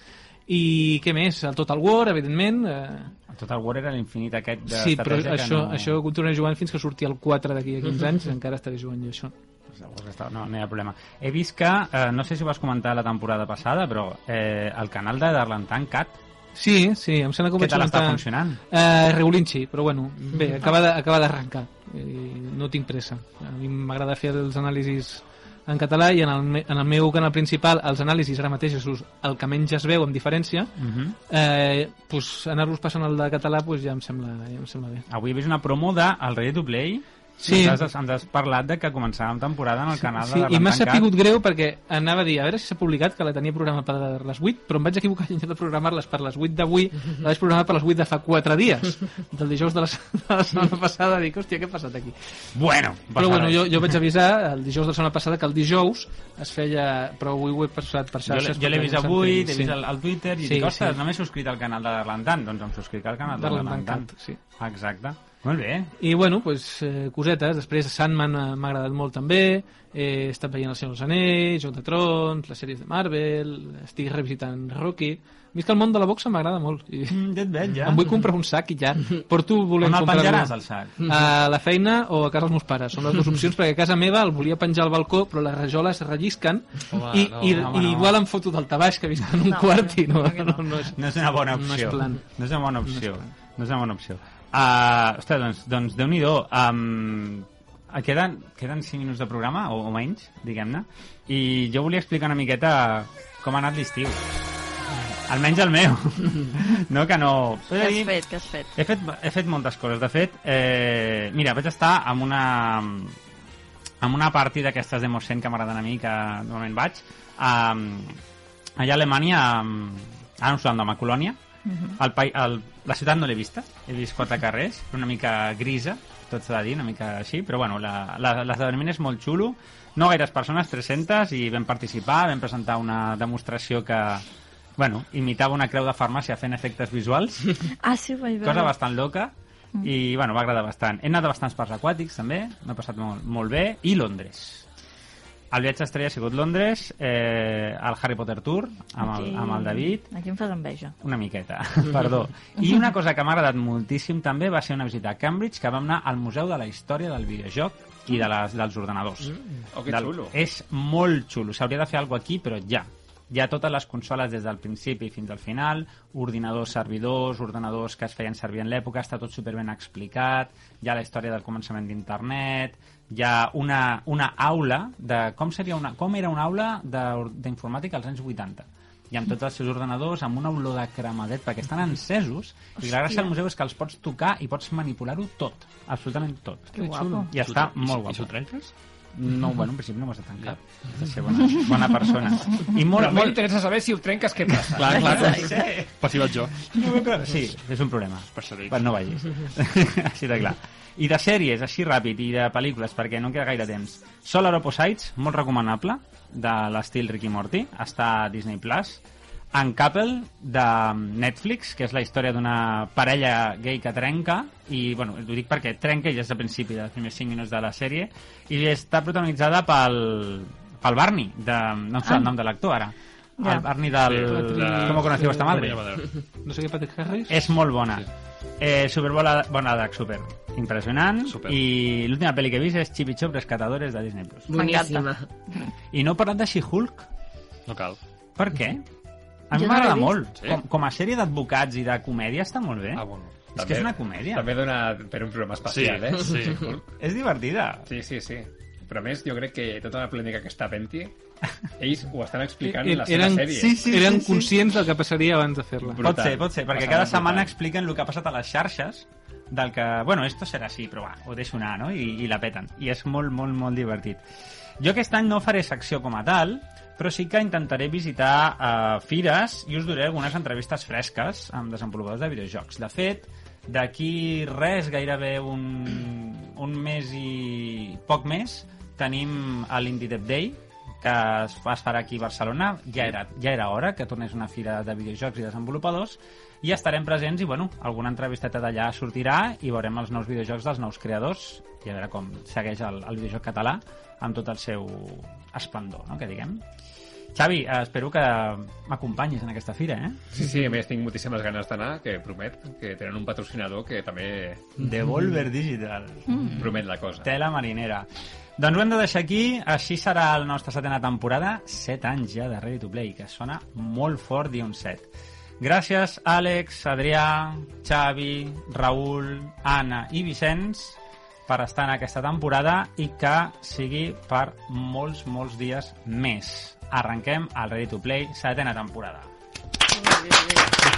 I què més? El Total War, evidentment. Eh, Tot el War era l'infinit aquest sí, però d'estratègia que això, no... això continuaré jugant fins que surti el quatre d'aquí a quinze anys. Encara estaré jugant jo això. Llavors està- No, no hi ha problema. He vist que, eh, no sé si ho vas comentar la temporada passada, però eh, el canal de Darlantan Cat, Sí, sí, em sembla que ho què vaig tal està comentar. funcionant? Eh, regulinxi, però bueno, bé, acaba de- acaba d'arrencar. Eh, no tinc pressa. A mi m'agrada fer els anàlisis en català, i en el, me, en el meu canal principal els anàlisis ara mateix és el que menys es veu amb diferència. Uh-huh. eh, pues, anar-vos passant el de català pues, ja, em sembla, ja em sembla bé. Avui he vist una promo de El Ready to Play. Sí. Ens has, ens has parlat de que començàvem temporada en el canal Sí, de i m'ha Tancat. sapigut greu perquè anava a dir, a veure si s'ha publicat, que la tenia programada per les vuit, però em vaig equivocar i en lloc de programar-les per les vuit d'avui, la vaig programar per les vuit de fa quatre dies, del dijous de la, de la setmana passada. Dic, hòstia, què ha passat aquí? Bueno, Però bueno, jo, jo vaig avisar el dijous de la setmana passada que el dijous es feia, però avui ho he passat per Jo l'he- xarxes. jo l'he perquè vist no avui, s'entengui. l'he Sí. vist al, al Twitter i Sí, dic, ostres, sí. no m'he subscrit al canal de l'Arlantant. Doncs em subscric al canal de D'Arlantant l'Arlantant. Cat, sí. Exacte. Molt bé. I bueno, pues, eh, cosetes. Després Sandman eh, m'ha agradat molt també. He estat veient El Senyor dels Anells, Joc de Trons, les sèries de Marvel, estic revisitant Rocky. A mi és que el món de la boxa m'agrada molt. I Mm, ja et veig, ja. em vull comprar un sac i ja. Porto volent On el comprar-lo. penjaràs, el sac? A la feina o a casa dels meus pares. Són les dues opcions, perquè a casa meva el volia penjar al balcó, però les rajoles rellisquen. Home, i, no, i, home, i no. igual em foto del tabaix, que visc en un No, quart i no, no, no. no, no és... No és una bona No és opció. plan. No és una bona No és opció. plan. No és una bona opció. Uh, ostres, doncs, doncs Déu-n'hi-do. Um, queden, queden cinc minuts de programa, o, o menys, diguem-ne, i jo volia explicar una miqueta com ha anat l'estiu. Almenys el meu. No, que no... Què has fet? Què has fet? He fet, he fet moltes coses. De fet, eh, mira, vaig estar amb una amb una party d'aquestes de Mossèn que m'agraden a mi, que normalment vaig, um, allà a Alemanya, um, ara no us a Colònia. El pai, el, la ciutat no l'he vista, he vist quatre carrers, una mica grisa, tot s'ha de dir, una mica així, però bueno, la- la- l'esdeveniment és molt xulo, no gaires persones, tres-centes, i vam participar, vam presentar una demostració que, bueno, imitava una creu de farmàcia fent efectes visuals, Ah, sí, ho vaig veure. cosa bastant loca, i bueno, va agradar bastant. He anat a bastants parcs aquàtics també, m'he passat molt, molt bé, i Londres. El viatge estrella ha sigut Londres, eh, el Harry Potter Tour amb el, Aquí- amb el David, Aquí em fas enveja. una miqueta, perdó. I una cosa que m'ha agradat moltíssim també va ser una visita a Cambridge, que vam anar al Museu de la Història del Videojoc i de les, dels ordenadors. Oh, que Del- xulo. És molt xulo. S'hauria de fer alguna cosa aquí, però ja. Hi ha totes les consoles des del principi fins al final, ordinadors servidors, ordenadors que es feien servir en l'època, està tot superben explicat, hi ha la història del començament d'internet, hi ha una, una aula de com seria una, com era una aula de- d'informàtica als anys vuitanta, i amb tots els seus ordenadors, amb una olor de cremadet, perquè estan encesos, i la gràcia del museu és que els pots tocar i pots manipular-ho tot, absolutament tot. Que guapo. I està molt I guapo. s'ho trenques? No, bueno, en principi no m'has de tancar. Has de ser bona, bona persona. I Però molt, a mi molt... m'interessa saber si ho trenques, què passa. Clar, clar. Exacte. Per si vaig jo. Sí, és un problema. Per això dic. Bueno, no vagis. Així de clar. I de sèries, així ràpid, i de pel·lícules, perquè no queda gaire temps. Solar Opposites, molt recomanable, de l'estil Rick i Morty, està a Disney Plus. Uncoupled, de Netflix, que és la història d'una parella gay que trenca, i, bueno, ho dic perquè trenca i ja és al principi dels primers cinc minuts de la sèrie, i està protagonitzada pel, pel Barney, de, no em sé Ah. el nom de l'actor ara, Ja. el Barney del... Sí, de- Com conoció esta madre? No sé què, Patrick Harris? És molt bona. Eh, super bona, bona edat, super impressionant. Super. I l'última pel·li que he vist és Chip i Chop Rescatadores de Disney Plus. Boníssima. I no he parlat de She-Hulk. No cal. Per què? A mi Jo no m'agrada l'he vist. molt. Sí? Com, com a sèrie d'advocats i de comèdia està molt bé. Ah, bueno. És que és una comèdia. També dona per un programa Sí, especial, eh? sí. És divertida. Sí, sí, sí. Però a més, jo crec que tota la polèmica que està havent-hi, ells ho estan explicant E- en la seva eren, sèrie. sí, sí, eren sí, sí. conscients del que passaria abans de fer-la. Brutal. Pot ser, pot ser, perquè Passant cada brutal. setmana expliquen el que ha passat a les xarxes del que, bueno, esto serà així, però va, ho deixo anar, no? I, i la peten. I és molt, molt, molt divertit. Jo aquest any no faré secció com a tal, però sí que intentaré visitar uh, fires i us duré algunes entrevistes fresques amb desenvolupadors de videojocs. De fet, d'aquí res, gairebé un, un mes i poc més, tenim l'Indie Dev Day, que es, fa, es farà aquí a Barcelona. Ja era, ja era hora que tornés una fira de videojocs i desenvolupadors, i estarem presents i, bueno, alguna entrevisteta d'allà sortirà i veurem els nous videojocs dels nous creadors i a veure com segueix el, el videojoc català amb tot el seu esplendor, no?, que diguem. Xavi, eh, espero que m'acompanyis en aquesta fira, eh? Sí, sí, a més tinc moltíssimes ganes d'anar, que promet que tenen un patrocinador que també Devolver Digital. promet la cosa. Tela marinera. Doncs ho hem de deixar aquí. Així serà la nostra setena temporada. Set anys ja de Ready to Play, que sona molt fort dir un set. Gràcies, Àlex, Adrià, Xavi, Raül, Anna i Vicenç. per estar en aquesta temporada i que sigui per molts, molts dies més. Arrenquem el Ready to Play, setena temporada.